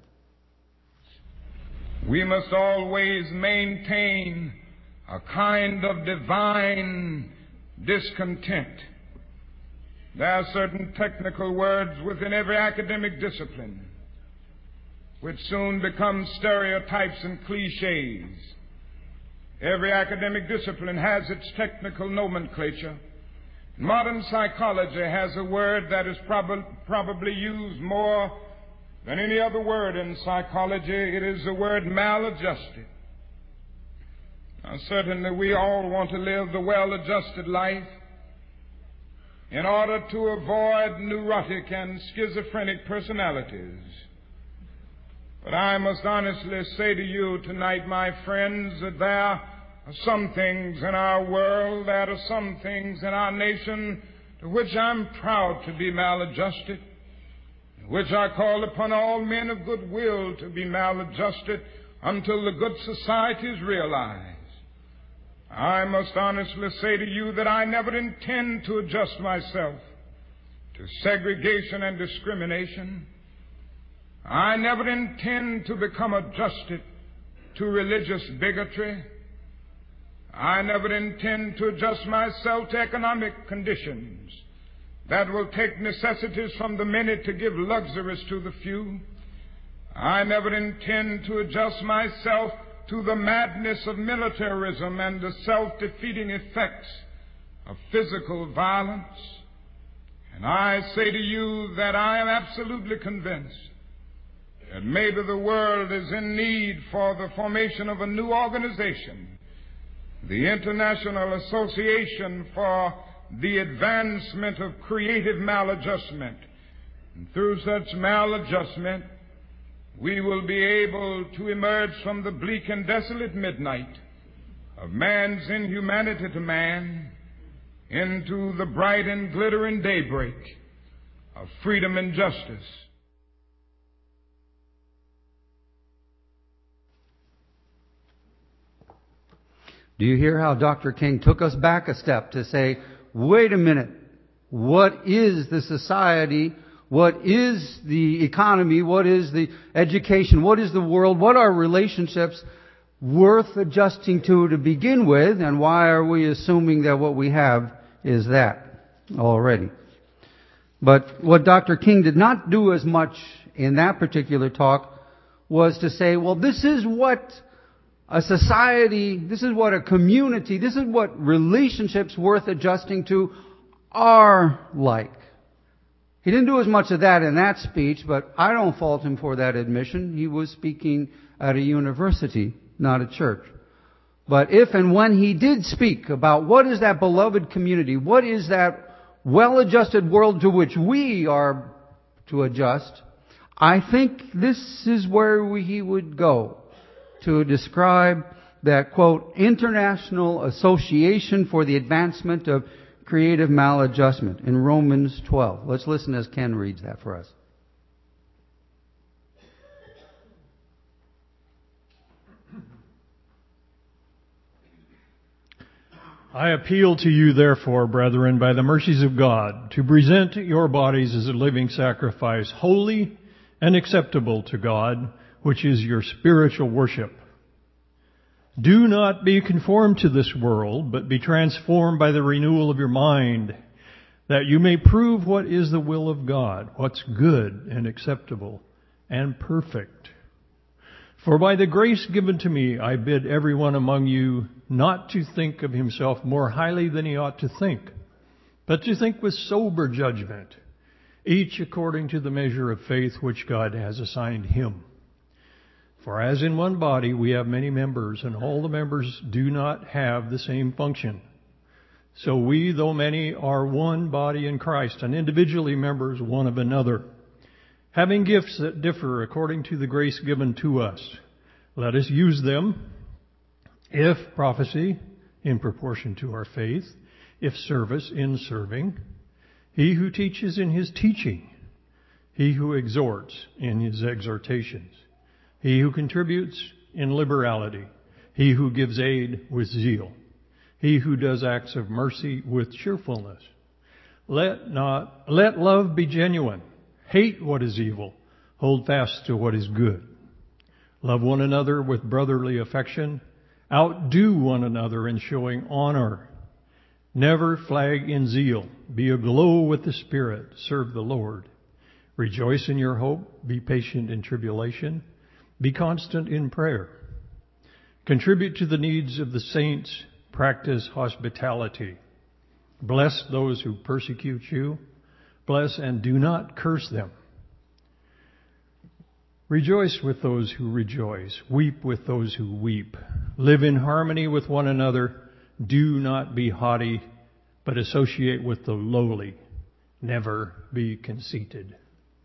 [SPEAKER 14] We must always maintain a kind of divine discontent. There are certain technical words within every academic discipline which soon become stereotypes and cliches. Every academic discipline has its technical nomenclature. Modern psychology has a word that is prob- probably used more than any other word in psychology. It is the word maladjusted. Now, certainly we all want to live the well-adjusted life in order to avoid neurotic and schizophrenic personalities. But I must honestly say to you tonight, my friends, that there are some things in our world, there are some things in our nation to which I'm proud to be maladjusted, which I call upon all men of good will to be maladjusted until the good society is realized. I must honestly say to you that I never intend to adjust myself to segregation and discrimination. I never intend to become adjusted to religious bigotry. I never intend to adjust myself to economic conditions that will take necessities from the many to give luxuries to the few. I never intend to adjust myself to the madness of militarism and the self-defeating effects of physical violence. And I say to you that I am absolutely convinced that maybe the world is in need for the formation of a new organization, the International Association for the Advancement of Creative Maladjustment. And through such maladjustment, we will be able to emerge from the bleak and desolate midnight of man's inhumanity to man into the bright and glittering daybreak of freedom and justice.
[SPEAKER 2] Do you hear how Doctor King took us back a step to say, wait a minute, what is the society? What is the economy? What is the education? What is the world? What are relationships worth adjusting to to begin with? And why are we assuming that what we have is that already? But what Doctor King did not do as much in that particular talk was to say, well, this is what a society, this is what a community, this is what relationships worth adjusting to are like. He didn't do as much of that in that speech, but I don't fault him for that admission. He was speaking at a university, not a church. But if and when he did speak about what is that beloved community, what is that well-adjusted world to which we are to adjust, I think this is where we, he would go to describe that, quote, International Association for the Advancement of Creative Maladjustment in Romans twelve. Let's listen as Ken reads that for us.
[SPEAKER 1] I appeal to you, therefore, brethren, by the mercies of God, to present your bodies as a living sacrifice, holy and acceptable to God, which is your spiritual worship. Do not be conformed to this world, but be transformed by the renewal of your mind, that you may prove what is the will of God, what's good and acceptable and perfect. For by the grace given to me, I bid everyone among you not to think of himself more highly than he ought to think, but to think with sober judgment, each according to the measure of faith which God has assigned him. For as in one body we have many members, and all the members do not have the same function. So we, though many, are one body in Christ, and individually members one of another, having gifts that differ according to the grace given to us. Let us use them. If prophecy, in proportion to our faith. If service, in serving. He who teaches, in his teaching. He who exhorts, in his exhortations. He who contributes, in liberality. He who gives aid, with zeal. He who does acts of mercy, with cheerfulness. Let not, let love be genuine. Hate what is evil. Hold fast to what is good. Love one another with brotherly affection. Outdo one another in showing honor. Never flag in zeal. Be aglow with the Spirit. Serve the Lord. Rejoice in your hope. Be patient in tribulation. Be constant in prayer. Contribute to the needs of the saints. Practice hospitality. Bless those who persecute you. Bless and do not curse them. Rejoice with those who rejoice. Weep with those who weep. Live in harmony with one another. Do not be haughty, but associate with the lowly. Never be conceited.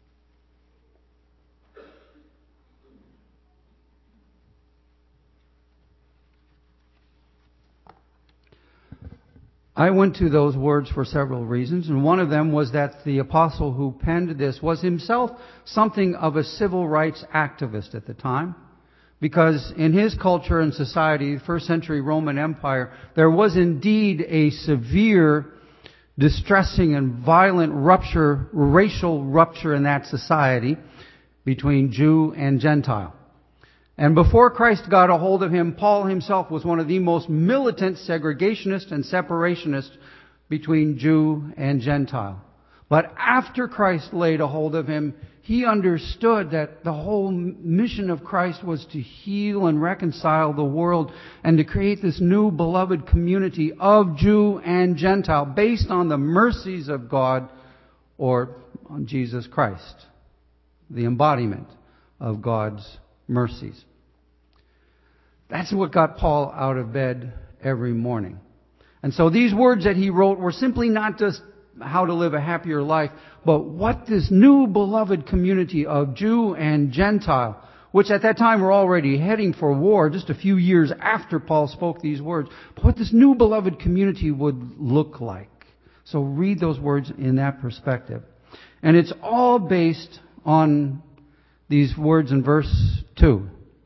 [SPEAKER 2] I went to those words for several reasons, and one of them was that the apostle who penned this was himself something of a civil rights activist at the time, because in his culture and society, first century Roman Empire, there was indeed a severe, distressing and violent rupture, racial rupture in that society between Jew and Gentile. And before Christ got a hold of him, Paul himself was one of the most militant segregationists and separationists between Jew and Gentile. But after Christ laid a hold of him, he understood that the whole mission of Christ was to heal and reconcile the world and to create this new beloved community of Jew and Gentile based on the mercies of God, or on Jesus Christ, the embodiment of God's mercies. That's what got Paul out of bed every morning. And so these words that he wrote were simply not just how to live a happier life, but what this new beloved community of Jew and Gentile, which at that time were already heading for war just a few years after Paul spoke these words, but what this new beloved community would look like. So read those words in that perspective. And it's all based on these words in verse two.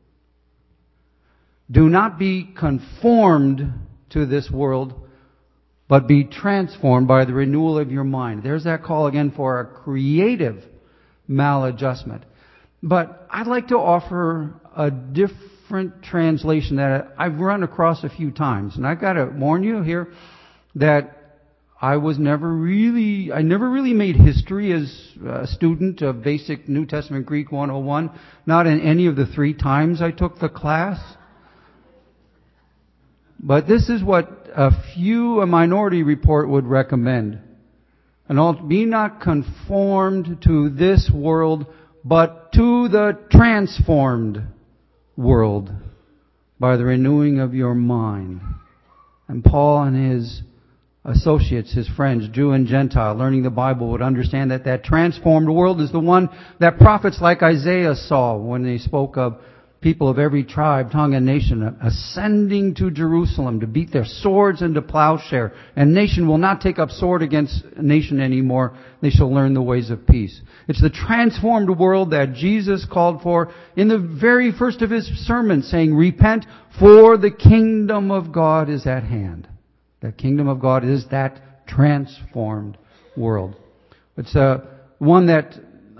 [SPEAKER 2] Do not be conformed to this world, but be transformed by the renewal of your mind. There's that call again for a creative maladjustment. But I'd like to offer a different translation that I've run across a few times. And I've got to warn you here that I was never really, I never really made history as a student of basic New Testament Greek one oh one, not in any of the three times I took the class. But this is what a few, a minority report would recommend. And all, be not conformed to this world, but to the transformed world by the renewing of your mind. And Paul and his associates, his friends, Jew and Gentile, learning the Bible, would understand that that transformed world is the one that prophets like Isaiah saw when they spoke of people of every tribe, tongue, and nation ascending to Jerusalem to beat their swords into plowshare. And nation will not take up sword against nation anymore. They shall learn the ways of peace. It's the transformed world that Jesus called for in the very first of his sermon, saying, repent, for the kingdom of God is at hand. The kingdom of God is that transformed world. It's uh, one that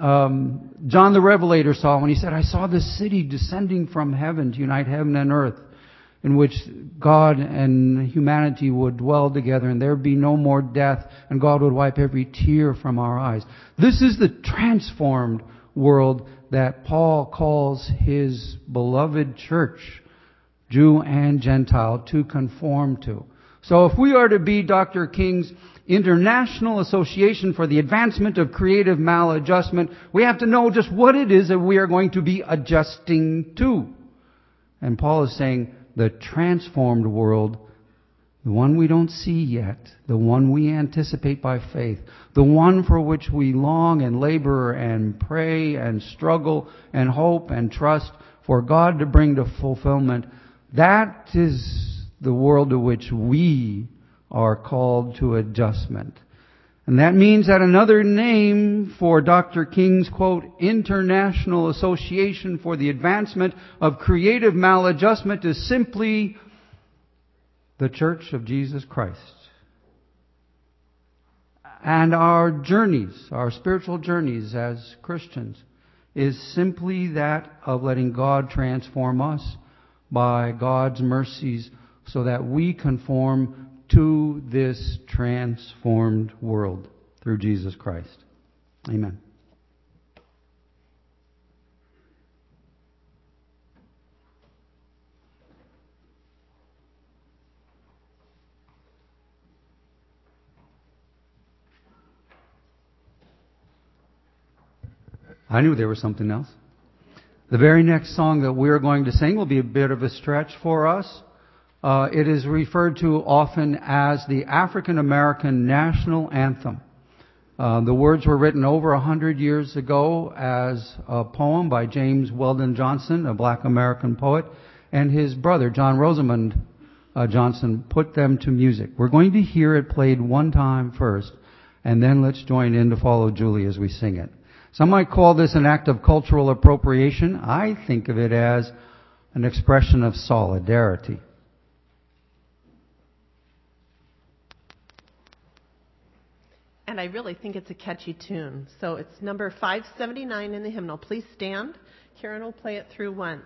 [SPEAKER 2] um, John the Revelator saw when he said, I saw this city descending from heaven to unite heaven and earth, in which God and humanity would dwell together, and there would be no more death, and God would wipe every tear from our eyes. This is the transformed world that Paul calls his beloved church, Jew and Gentile, to conform to. So if we are to be Doctor King's International Association for the Advancement of Creative Maladjustment, we have to know just what it is that we are going to be adjusting to. And Paul is saying the transformed world, the one we don't see yet, the one we anticipate by faith, the one for which we long and labor and pray and struggle and hope and trust for God to bring to fulfillment, that is the world to which we are called to adjustment. And that means that another name for Doctor King's, quote, International Association for the Advancement of Creative Maladjustment is simply the Church of Jesus Christ. And our journeys, our spiritual journeys as Christians, is simply that of letting God transform us by God's mercies so that we conform to this transformed world through Jesus Christ. Amen. I knew there was something else. The very next song that we're going to sing will be a bit of a stretch for us. Uh, it is referred to often as the African American National Anthem. Uh, the words were written over a hundred years ago as a poem by James Weldon Johnson, a black American poet, and his brother, John Rosamond uh, Johnson, put them to music. We're going to hear it played one time first, and then let's join in to follow Julie as we sing it. Some might call this an act of cultural appropriation. I think of it as an expression of solidarity.
[SPEAKER 6] And I really think it's a catchy tune. So it's number five seventy-nine in the hymnal. Please stand. Karen will play it through once.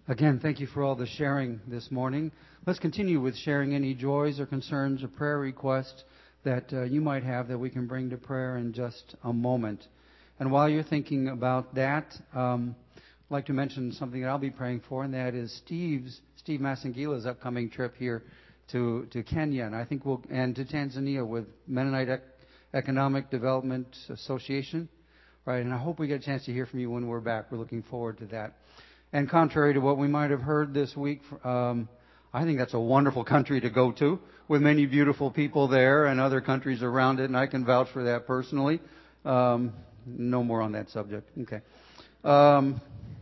[SPEAKER 2] Again, thank you for all the sharing this morning. Let's continue with sharing any joys or concerns or prayer requests that uh, you might have that we can bring to prayer in just a moment. And while you're thinking about that, um, I'd like to mention something that I'll be praying for, and that is Steve's, Steve Masangila's upcoming trip here to, to Kenya, and I think we'll, and to Tanzania with Mennonite Ec- Economic Development Association. Right, and I hope we get a chance to hear from you when we're back. We're looking forward to that. And contrary to what we might have heard this week, um, I think that's a wonderful country to go to, with many beautiful people there and other countries around it, and I can vouch for that personally. Um, no more on that subject. Okay. Um,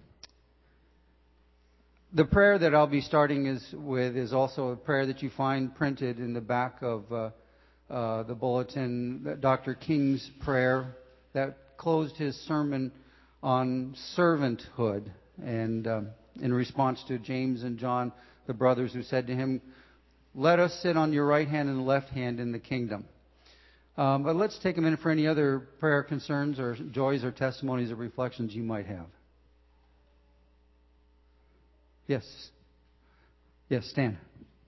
[SPEAKER 2] the prayer that I'll be starting is with is also a prayer that you find printed in the back of uh, uh, the bulletin, Doctor King's prayer that closed his sermon on servanthood, and um, in response to James and John, the brothers, who said to him, "Let us sit on your right hand and left hand in the kingdom." Um, but let's take a minute for any other prayer concerns or joys or testimonies or reflections you might have. Yes. Yes, Stan.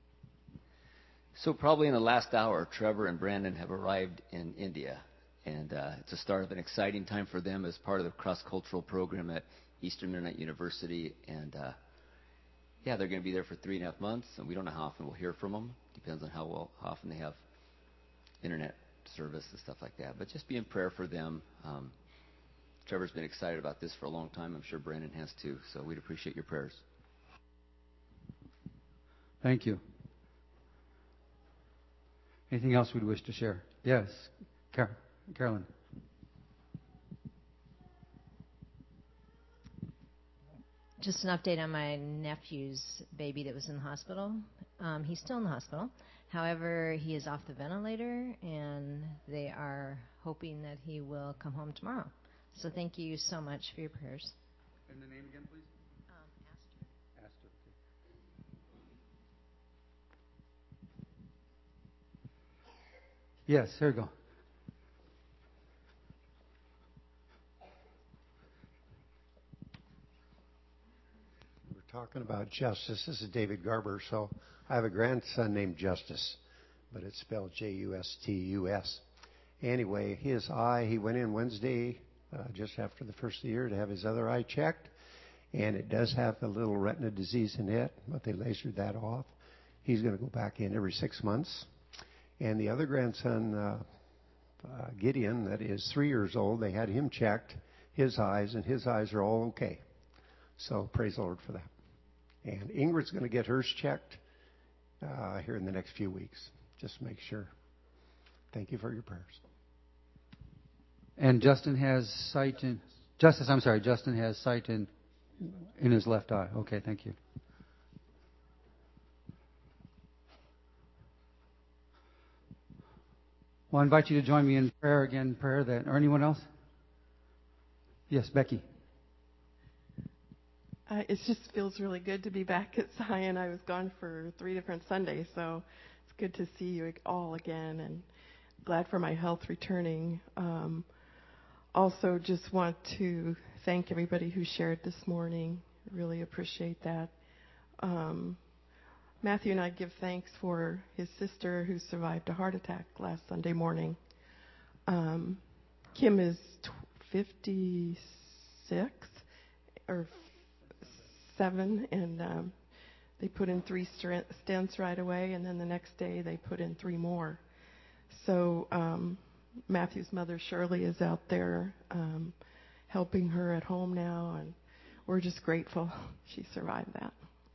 [SPEAKER 10] So probably in the last hour, Trevor and Brandon have arrived in India. And uh, it's a start of an exciting time for them as part of the cross-cultural program at Eastern Mennonite University. And, uh, yeah, they're going to be there for three and a half months, and we don't know how often we'll hear from them. Depends on how, well, how often they have internet service and stuff like that. But just be in prayer for them. Um, Trevor's been excited about this for a long time. I'm sure Brandon has too. So we'd appreciate your prayers.
[SPEAKER 2] Thank you. Anything else we'd wish to share? Yes, Car- Carolyn.
[SPEAKER 15] Just an update on my nephew's baby that was in the hospital. Um, he's still in the hospital. However, he is off the ventilator, and they are hoping that he will come home tomorrow. So thank you so much for your prayers.
[SPEAKER 2] And the name again, please?
[SPEAKER 15] Um, Aster.
[SPEAKER 2] Aster. Yes, here we go.
[SPEAKER 16] Talking about justice. This is David Garber. So I have a grandson named Justice, but it's spelled J U S T U S. Anyway, his eye, he went in Wednesday uh, just after the first of the year to have his other eye checked, and it does have a little retina disease in it, but they lasered that off. He's going to go back in every six months. And the other grandson, uh, uh, Gideon, that is three years old, they had him checked, his eyes, and his eyes are all okay. So praise the Lord for that. And Ingrid's going to get hers checked uh, here in the next few weeks. Just make sure. Thank you for your prayers.
[SPEAKER 2] And Justin has sight in... Justice, I'm sorry. Justin has sight in, in his left eye. Okay, thank you. Well, I invite you to join me in prayer again. Prayer that... Or anyone else? Yes, Becky.
[SPEAKER 17] Uh, it just feels really good to be back at Zion. I was gone for three different Sundays, so it's good to see you all again, and glad for my health returning. Um, also, just want to thank everybody who shared this morning. Really appreciate that. Um, Matthew and I give thanks for his sister who survived a heart attack last Sunday morning. Um, Kim is fifty-six or seven, and um, they put in three stents right away, and then the next day they put in three more. So um, Matthew's mother, Shirley, is out there um, helping her at home now, and we're just grateful she survived that.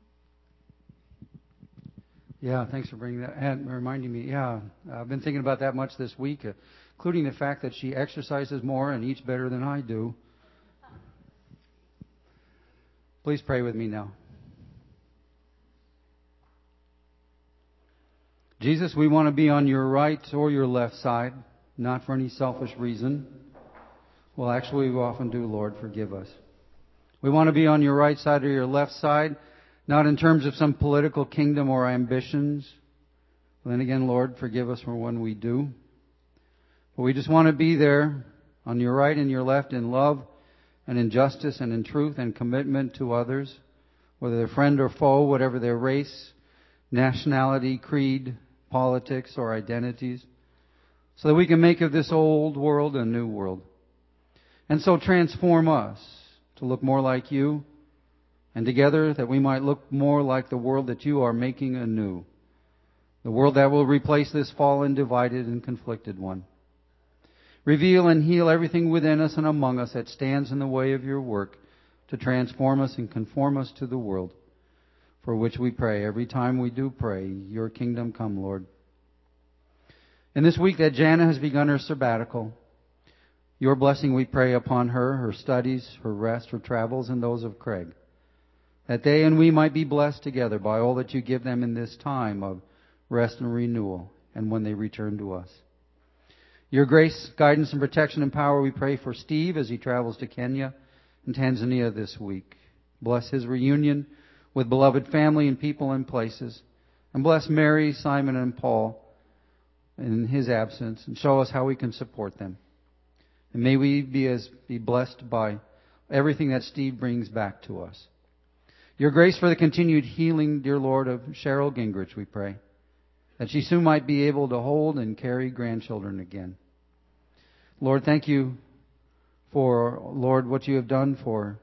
[SPEAKER 2] Yeah, thanks for bringing that and reminding me. Yeah, I've been thinking about that much this week, uh, including the fact that she exercises more and eats better than I do. Please pray with me now. Jesus, we want to be on your right or your left side, not for any selfish reason. Well, actually, we often do, Lord. Forgive us. We want to be on your right side or your left side, not in terms of some political kingdom or ambitions. Then again, Lord, forgive us for when we do. But we just want to be there on your right and your left in love and in justice and in truth and commitment to others. whether they're friend or foe, whatever their race, nationality, creed, politics, or identities, so that we can make of this old world a new world. And so transform us to look more like you, and together that we might look more like the world that you are making anew, the world that will replace this fallen, divided, and conflicted one. Reveal and heal everything within us and among us that stands in the way of your work to transform us and conform us to the world, for which we pray. Every time we do pray, your kingdom come, Lord. In this week that Jana has begun her sabbatical, your blessing we pray upon her, her studies, her rest, her travels, and those of Craig, that they and we might be blessed together by all that you give them in this time of rest and renewal, and when they return to us. Your grace, guidance, and protection and power we pray for Steve as he travels to Kenya and Tanzania this week. Bless his reunion with beloved family and people and places. And bless Mary, Simon, and Paul in his absence, and show us how we can support them. And may we be as be blessed by everything that Steve brings back to us. Your grace for the continued healing, dear Lord, of Cheryl Gingrich, we pray, that she soon might be able to hold and carry grandchildren again. Lord, thank you for, Lord, what you have done for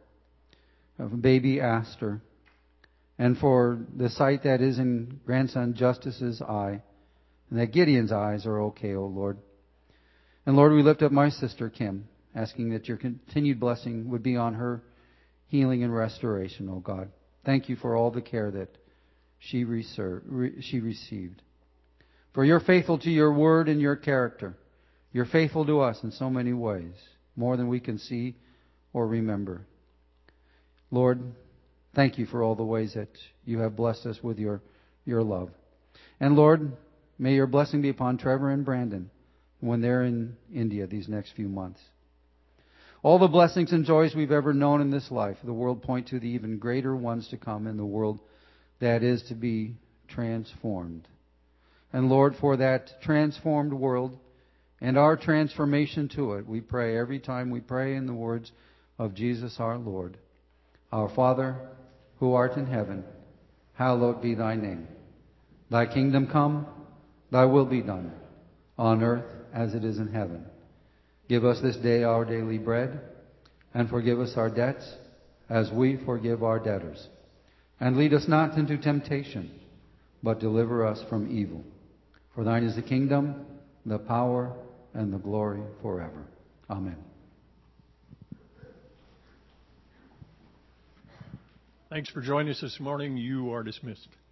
[SPEAKER 2] baby Astor, and for the sight that is in grandson Justice's eye, and that Gideon's eyes are okay, O Lord. And Lord, we lift up my sister Kim, asking that your continued blessing would be on her healing and restoration, O God. Thank you for all the care that she, reserved, she received. For you're faithful to your word and your character. You're faithful to us in so many ways, more than we can see or remember. Lord, thank you for all the ways that you have blessed us with your, your love. And Lord, may your blessing be upon Trevor and Brandon when they're in India these next few months. All the blessings and joys we've ever known in this life, the world point to the even greater ones to come in the world that is to be transformed. And Lord, for that transformed world and our transformation to it, we pray every time we pray in the words of Jesus our Lord. Our Father, who art in heaven, hallowed be thy name. Thy kingdom come, thy will be done, on earth as it is in heaven. Give us this day our daily bread, and forgive us our debts as we forgive our debtors. And lead us not into temptation, but deliver us from evil. For thine is the kingdom, the power, and the glory forever. Amen.
[SPEAKER 1] Thanks for joining us this morning. You are dismissed.